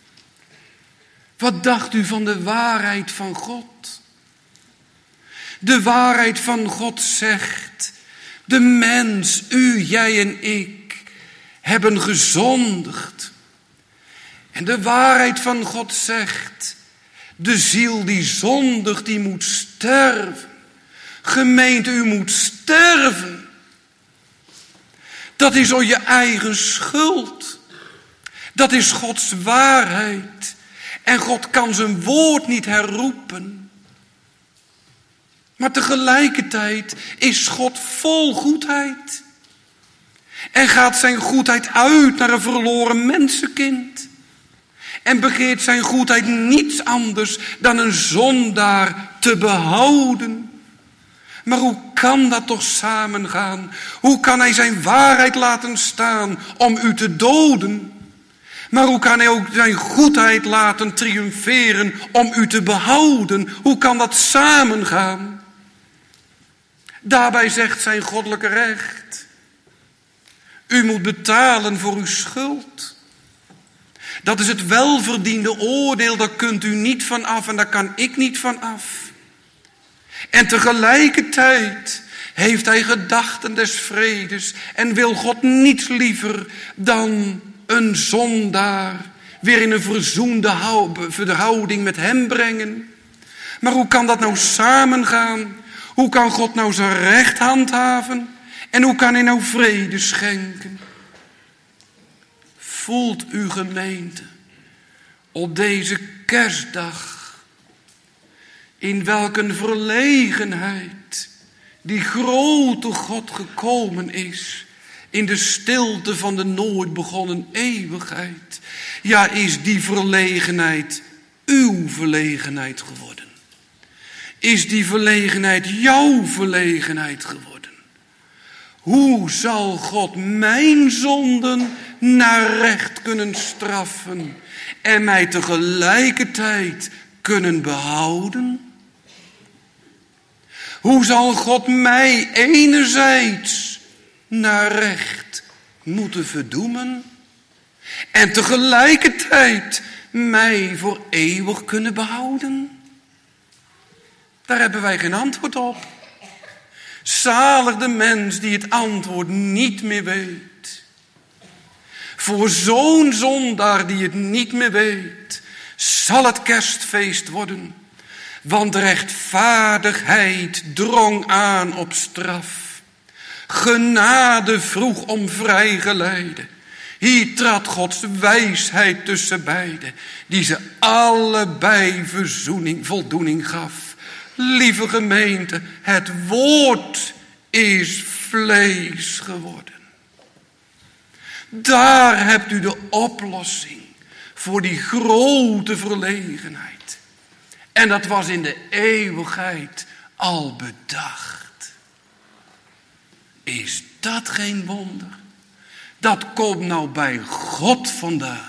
Wat dacht u van de waarheid van God? De waarheid van God zegt, de mens, u, jij en ik, hebben gezondigd. En de waarheid van God zegt, de ziel die zondigt, die moet sterven. Gemeente, u moet sterven. Dat is door je eigen schuld. Dat is Gods waarheid. En God kan zijn woord niet herroepen. Maar tegelijkertijd is God vol goedheid. En gaat zijn goedheid uit naar een verloren mensenkind. En begeert zijn goedheid niets anders dan een zondaar te behouden. Maar hoe kan dat toch samengaan? Hoe kan hij zijn waarheid laten staan om u te doden? Maar hoe kan hij ook zijn goedheid laten triomferen om u te behouden? Hoe kan dat samengaan? Daarbij zegt zijn goddelijke recht. U moet betalen voor uw schuld. Dat is het welverdiende oordeel, daar kunt u niet van af en daar kan ik niet van af. En tegelijkertijd heeft hij gedachten des vredes en wil God niets liever dan een zondaar weer in een verzoende verhouding met hem brengen. Maar hoe kan dat nou samengaan? Hoe kan God nou zijn recht handhaven? En hoe kan hij nou vrede schenken? Voelt u, gemeente, op deze kerstdag in welk een verlegenheid die grote God gekomen is in de stilte van de nooit begonnen eeuwigheid. Ja, is die verlegenheid uw verlegenheid geworden? Is die verlegenheid jouw verlegenheid geworden? Hoe zal God mijn zonden naar recht kunnen straffen en mij tegelijkertijd kunnen behouden? Hoe zal God mij enerzijds naar recht moeten verdoemen en tegelijkertijd mij voor eeuwig kunnen behouden? Daar hebben wij geen antwoord op. Zalig de mens die het antwoord niet meer weet. Voor zo'n zondaar die het niet meer weet, zal het kerstfeest worden. Want rechtvaardigheid drong aan op straf. Genade vroeg om vrijgeleide. Hier trad Gods wijsheid tussen beiden, die ze allebei voldoening gaf. Lieve gemeente, het woord is vlees geworden. Daar hebt u de oplossing voor die grote verlegenheid. En dat was in de eeuwigheid al bedacht. Is dat geen wonder? Dat komt nou bij God vandaan.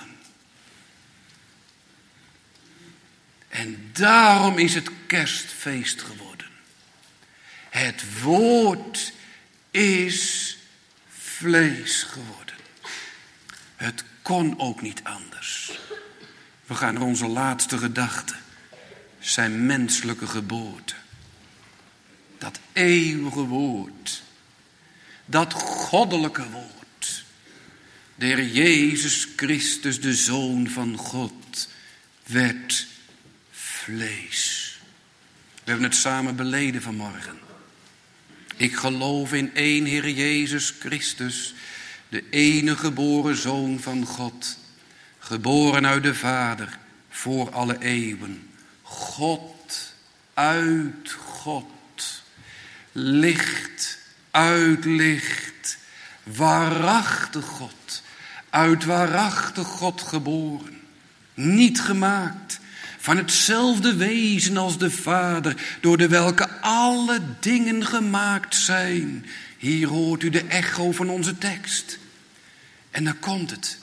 En daarom is het kerstfeest geworden. Het woord is vlees geworden. Het kon ook niet anders. We gaan naar onze laatste gedachte. Zijn menselijke geboorte. Dat eeuwige woord. Dat goddelijke woord. De Heer Jezus Christus, de Zoon van God, werd vlees. We hebben het samen beleden vanmorgen. Ik geloof in één Heer Jezus Christus, de enige geboren Zoon van God, geboren uit de Vader voor alle eeuwen. God uit God, licht uit licht, waarachtig God, uit waarachtig God geboren, niet gemaakt, van hetzelfde wezen als de Vader, door de welke alle dingen gemaakt zijn. Hier hoort u de echo van onze tekst. En dan komt het.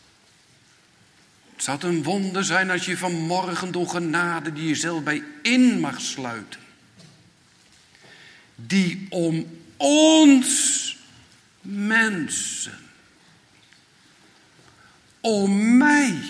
Het zou een wonder zijn als je vanmorgen door genade die je zelf bij in mag sluiten. Die om ons mensen, om mij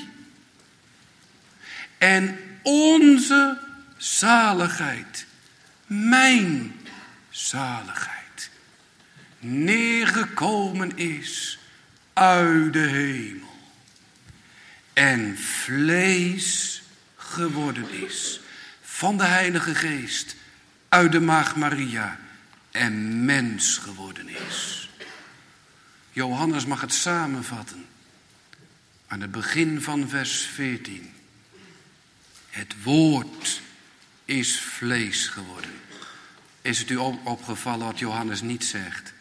en onze zaligheid, mijn zaligheid, neergekomen is uit de hemel en vlees geworden is van de Heilige Geest uit de Maagd Maria en mens geworden is. Johannes mag het samenvatten aan het begin van vers 14. Het woord is vlees geworden. Is het u opgevallen wat Johannes niet zegt?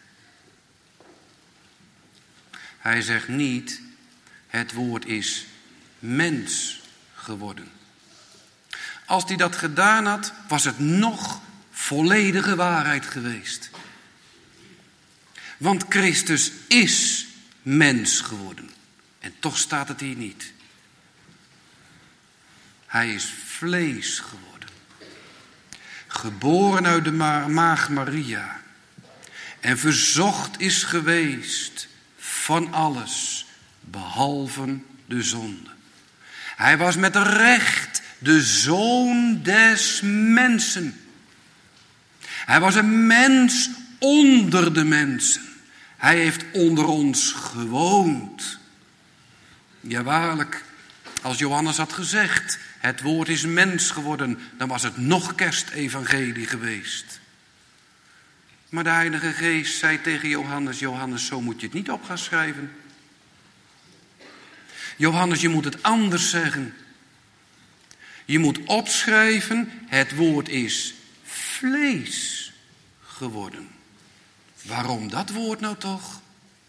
Hij zegt niet, het woord is mens geworden. Als hij dat gedaan had, was het nog volledige waarheid geweest. Want Christus is mens geworden. En toch staat het hier niet. Hij is vlees geworden. Geboren uit de Maagd Maria. En verzocht is geweest van alles, behalve de zonde. Hij was met recht de zoon des mensen. Hij was een mens onder de mensen. Hij heeft onder ons gewoond. Ja, waarlijk, als Johannes had gezegd, het woord is mens geworden, dan was het nog kerstevangelie geweest. Maar de Heilige Geest zei tegen Johannes, Johannes, zo moet je het niet op gaan schrijven. Johannes, je moet het anders zeggen. Je moet opschrijven, het woord is vlees geworden. Waarom dat woord nou toch?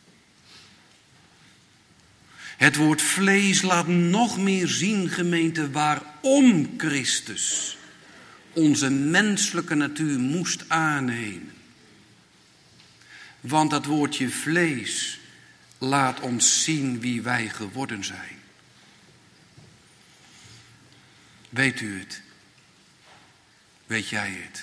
Het woord vlees laat nog meer zien, gemeente, waarom Christus onze menselijke natuur moest aannemen. Want dat woordje vlees laat ons zien wie wij geworden zijn. Weet u het? Weet jij het?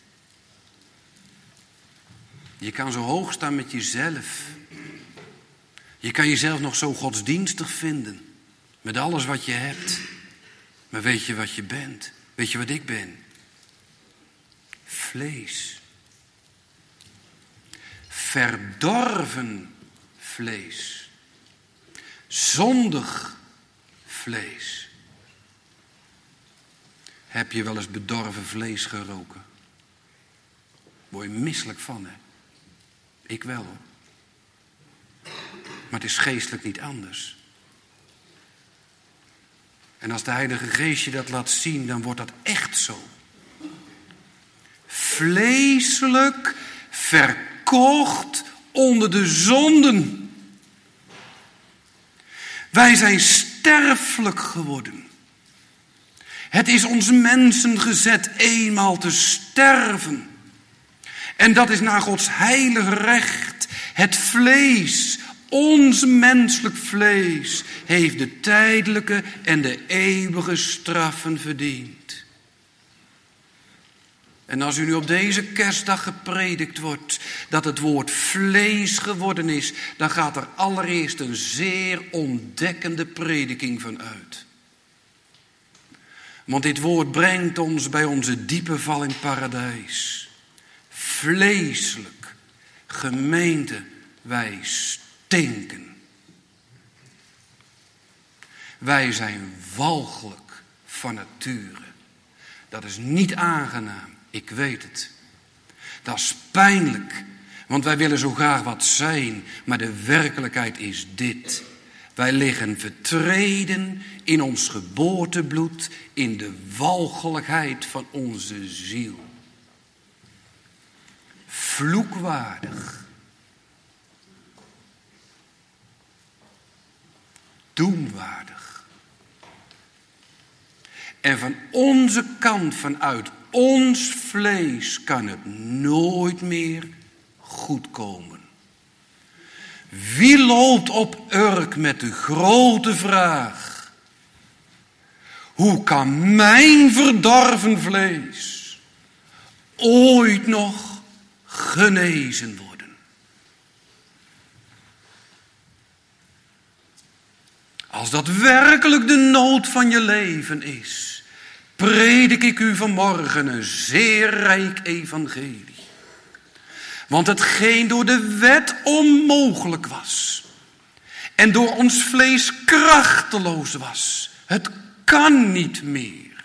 Je kan zo hoog staan met jezelf. Je kan jezelf nog zo godsdienstig vinden. Met alles wat je hebt. Maar weet je wat je bent? Weet je wat ik ben? Vlees. Verdorven vlees. Zondig vlees. Heb je wel eens bedorven vlees geroken? Word je misselijk van, hè? Ik wel, hoor. Maar het is geestelijk niet anders. En als de Heilige Geest je dat laat zien, dan wordt dat echt zo. Vleeselijk verkocht onder de zonden. Wij zijn sterfelijk geworden. Het is ons mensen gezet eenmaal te sterven. En dat is naar Gods heilig recht. Het vlees, ons menselijk vlees, heeft de tijdelijke en de eeuwige straffen verdiend. En als u nu op deze kerstdag gepredikt wordt dat het woord vlees geworden is, dan gaat er allereerst een zeer ontdekkende prediking van uit. Want dit woord brengt ons bij onze diepe val in paradijs. Vleeselijk, gemeente, wij stinken. Wij zijn walgelijk van nature. Dat is niet aangenaam, ik weet het. Dat is pijnlijk, want wij willen zo graag wat zijn, maar de werkelijkheid is dit. Wij liggen vertreden in ons geboortebloed, in de walgelijkheid van onze ziel. Vloekwaardig. Doemwaardig. En van onze kant, vanuit ons vlees, kan het nooit meer goed komen. Wie loopt op Urk met de grote vraag: hoe kan mijn verdorven vlees ooit nog genezen worden? Als dat werkelijk de nood van je leven is, predik ik u vanmorgen een zeer rijk evangelie. Want hetgeen door de wet onmogelijk was en door ons vlees krachteloos was, het kan niet meer,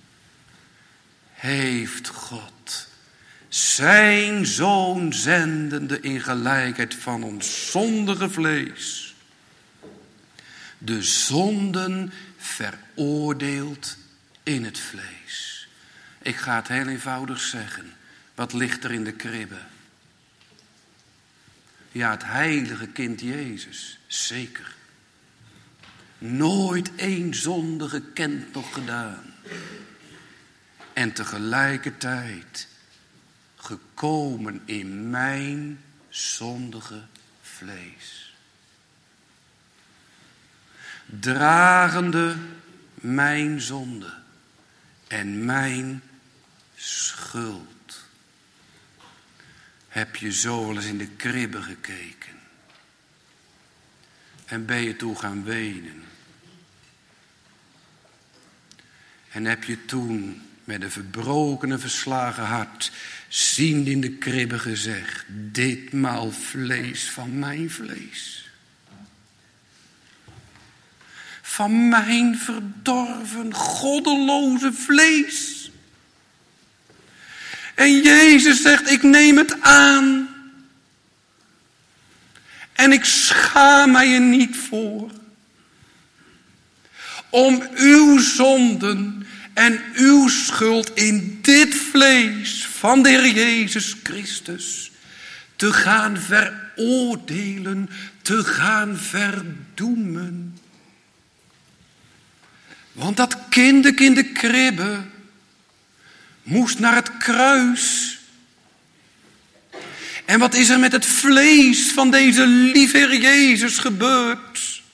heeft God zijn Zoon zendende in gelijkheid van ons zondige vlees de zonden veroordeeld in het vlees. Ik ga het heel eenvoudig zeggen. Wat ligt er in de kribbe? Ja, het heilige kind Jezus, zeker. Nooit één zonde gekend nog gedaan. En tegelijkertijd gekomen in mijn zondige vlees. Dragende mijn zonde en mijn schuld. Heb je zo wel eens in de kribbe gekeken? En ben je toen gaan wenen? En heb je toen met een verbroken en verslagen hart, ziend in de kribbe gezegd: ditmaal vlees van mijn vlees. Van mijn verdorven, goddeloze vlees. En Jezus zegt: ik neem het aan. En ik schaam mij er niet voor. Om uw zonden en uw schuld in dit vlees van de Heer Jezus Christus te gaan veroordelen, te gaan verdoemen. Want dat kindje in de kribbe moest naar het kruis. En wat is er met het vlees van deze lieve Heer Jezus gebeurd?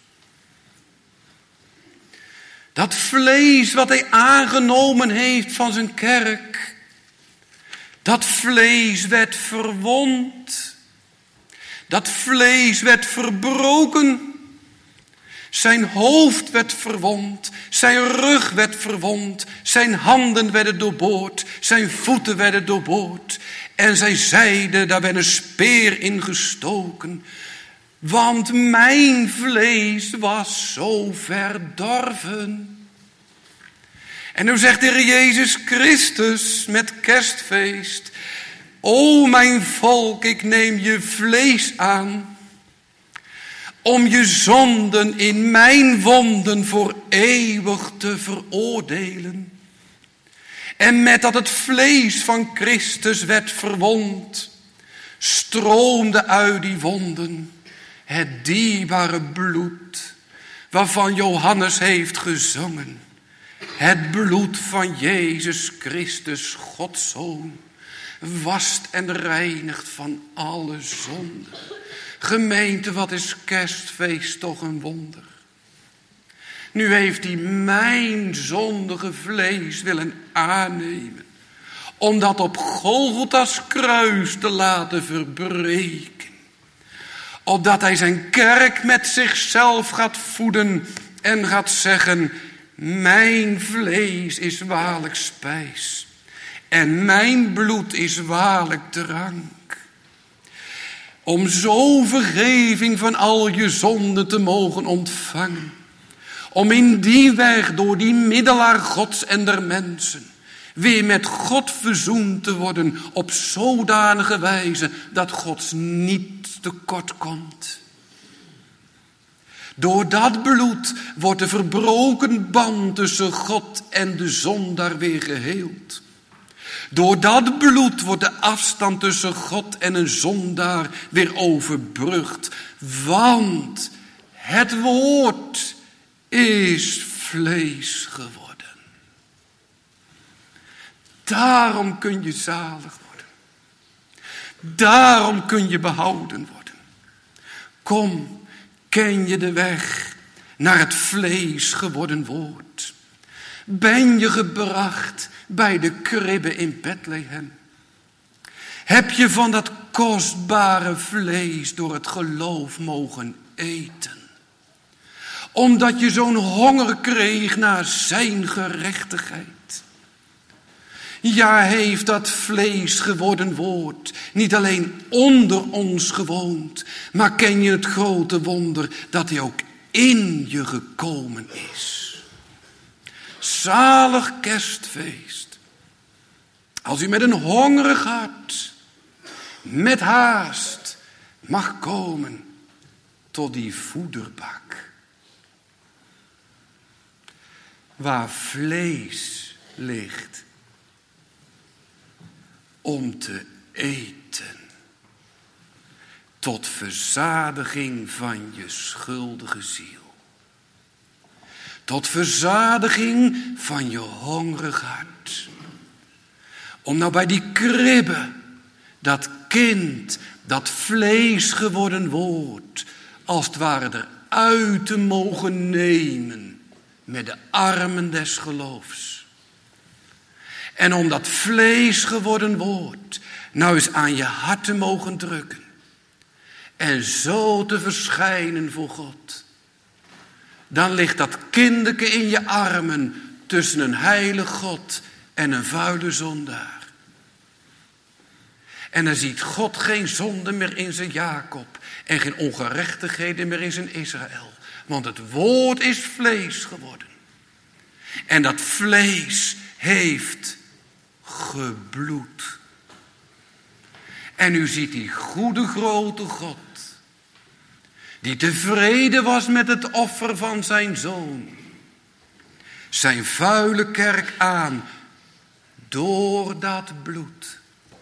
Dat vlees wat hij aangenomen heeft van zijn kerk. Dat vlees werd verwond. Dat vlees werd verbroken. Zijn hoofd werd verwond, zijn rug werd verwond, zijn handen werden doorboord, zijn voeten werden doorboord. En zij zeiden, daar werd een speer in gestoken, want mijn vlees was zo verdorven. En nu zegt de Heer Jezus Christus met kerstfeest: o mijn volk, ik neem je vlees aan, om je zonden in mijn wonden voor eeuwig te veroordelen. En met dat het vlees van Christus werd verwond, stroomde uit die wonden het dierbare bloed, waarvan Johannes heeft gezongen. Het bloed van Jezus Christus, Gods Zoon, wast en reinigt van alle zonden. Gemeente, wat is kerstfeest toch een wonder. Nu heeft hij mijn zondige vlees willen aannemen, om dat op Golgotha's kruis te laten verbreken. Opdat hij zijn kerk met zichzelf gaat voeden en gaat zeggen: mijn vlees is waarlijk spijs en mijn bloed is waarlijk drank. Om zo vergeving van al je zonden te mogen ontvangen. Om in die weg door die middelaar Gods en der mensen weer met God verzoend te worden op zodanige wijze dat Gods niet tekort komt. Door dat bloed wordt de verbroken band tussen God en de zondaar weer geheeld. Door dat bloed wordt de afstand tussen God en een zondaar weer overbrugd. Want het woord is vlees geworden. Daarom kun je zalig worden. Daarom kun je behouden worden. Kom, ken je de weg naar het vlees geworden woord? Ben je gebracht bij de kribbe in Bethlehem? Heb je van dat kostbare vlees door het geloof mogen eten? Omdat je zo'n honger kreeg naar zijn gerechtigheid. Ja, heeft dat vlees geworden woord niet alleen onder ons gewoond, maar ken je het grote wonder dat hij ook in je gekomen is. Zalig kerstfeest. Als u met een hongerig hart, met haast, mag komen tot die voederbak. Waar vlees ligt om te eten. Tot verzadiging van je schuldige ziel. Tot verzadiging van je hongerig hart. Om nou bij die kribbe, dat kind, dat vlees geworden woord, als het ware eruit te mogen nemen met de armen des geloofs. En om dat vlees geworden woord nou eens aan je hart te mogen drukken. En zo te verschijnen voor God. Dan ligt dat kinderke in je armen tussen een heilig God en een vuile zondaar. En dan ziet God geen zonde meer in zijn Jacob en geen ongerechtigheden meer in zijn Israël. Want het woord is vlees geworden. En dat vlees heeft gebloed. En u ziet die goede grote God, die tevreden was met het offer van zijn zoon, zijn vuile kerk aan door dat bloed.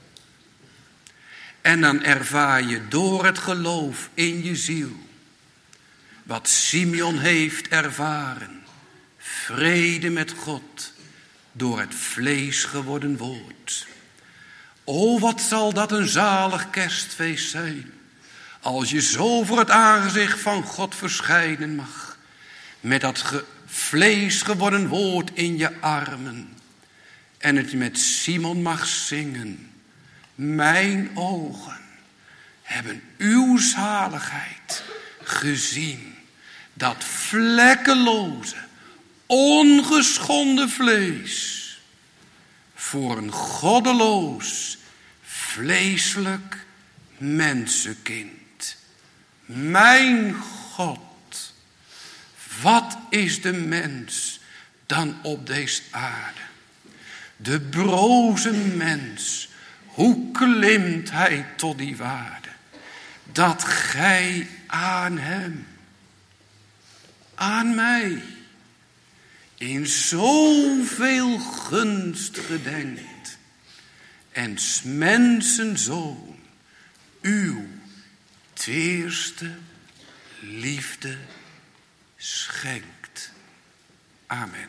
En dan ervaar je door het geloof in je ziel wat Simeon heeft ervaren. Vrede met God door het vlees geworden woord. O, wat zal dat een zalig kerstfeest zijn, als je zo voor het aangezicht van God verschijnen mag, met dat vlees geworden woord in je armen, en het met Simon mag zingen. Mijn ogen hebben uw zaligheid gezien, dat vlekkeloze, ongeschonden vlees, voor een goddeloos, vleeselijk mensenkind. Mijn God, wat is de mens dan op deze aarde? De broze mens, hoe klimt hij tot die waarde? Dat gij aan hem, aan mij, in zoveel gunst gedenkt. En 's mensen zoon, uw teerste liefde schenkt. Amen.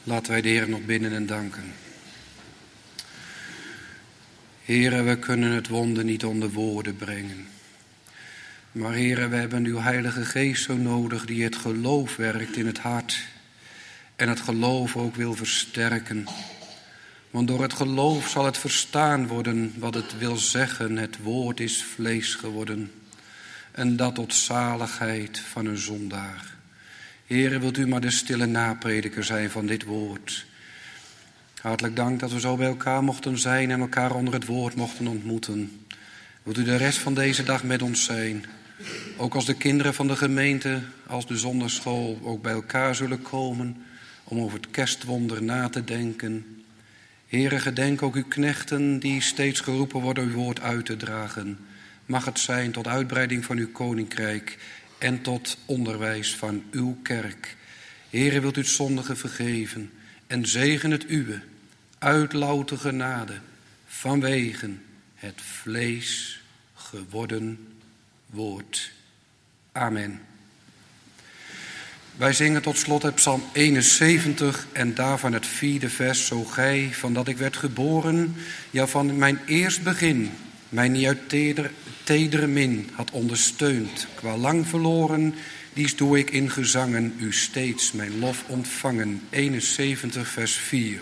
Laten wij de Heer nog bidden en danken. Heere, we kunnen het wonder niet onder woorden brengen. Maar Heere, we hebben uw Heilige Geest zo nodig die het geloof werkt in het hart. En het geloof ook wil versterken. Want door het geloof zal het verstaan worden wat het wil zeggen. Het woord is vlees geworden. En dat tot zaligheid van een zondaar. Heere, wilt u maar de stille naprediker zijn van dit woord. Hartelijk dank dat we zo bij elkaar mochten zijn en elkaar onder het woord mochten ontmoeten. Wilt u de rest van deze dag met ons zijn. Ook als de kinderen van de gemeente, als de zondagschool ook bij elkaar zullen komen om over het kerstwonder na te denken. Heere, gedenk ook uw knechten die steeds geroepen worden uw woord uit te dragen. Mag het zijn tot uitbreiding van uw koninkrijk en tot onderwijs van uw kerk. Heere, wilt u het zondige vergeven en zegen het uwe uit louter genade vanwege het vlees geworden woord. Amen. Wij zingen tot slot het Psalm 71 en daarvan het 4e vers. Zo gij, van dat ik werd geboren, ja van mijn eerst begin, mij niet uit tedere min had ondersteund. Qua lang verloren, dies doe ik in gezangen, u steeds mijn lof ontvangen. 71 vers 4.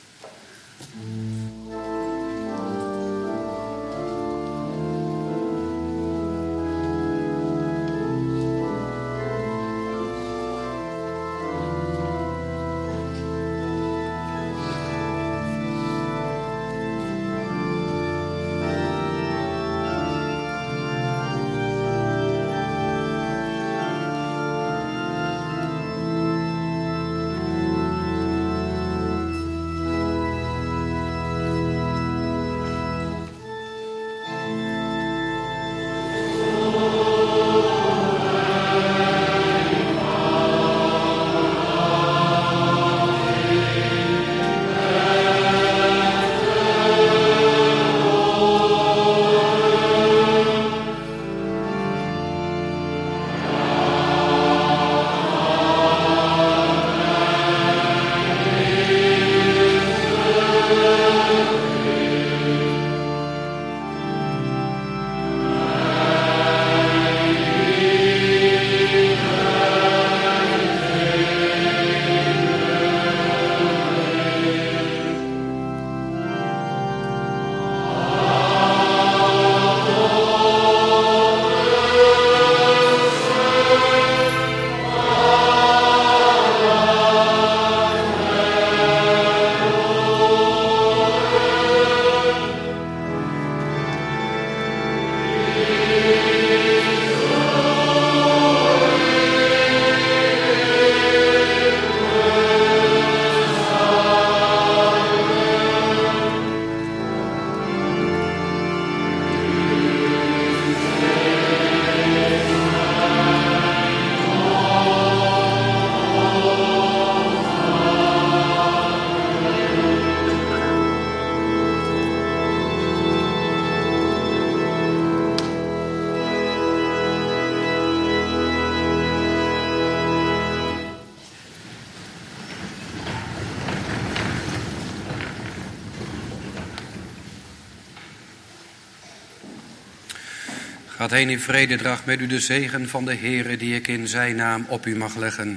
Gaat heen in vrede, draagt met u de zegen van de Heere die ik in zijn naam op u mag leggen.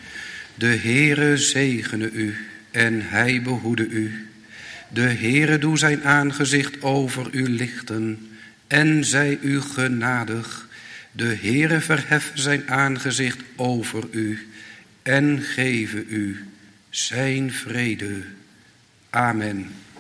De Heere zegene u en hij behoede u. De Heere doe zijn aangezicht over u lichten en zij u genadig. De Heere verheffe zijn aangezicht over u en geven u zijn vrede. Amen.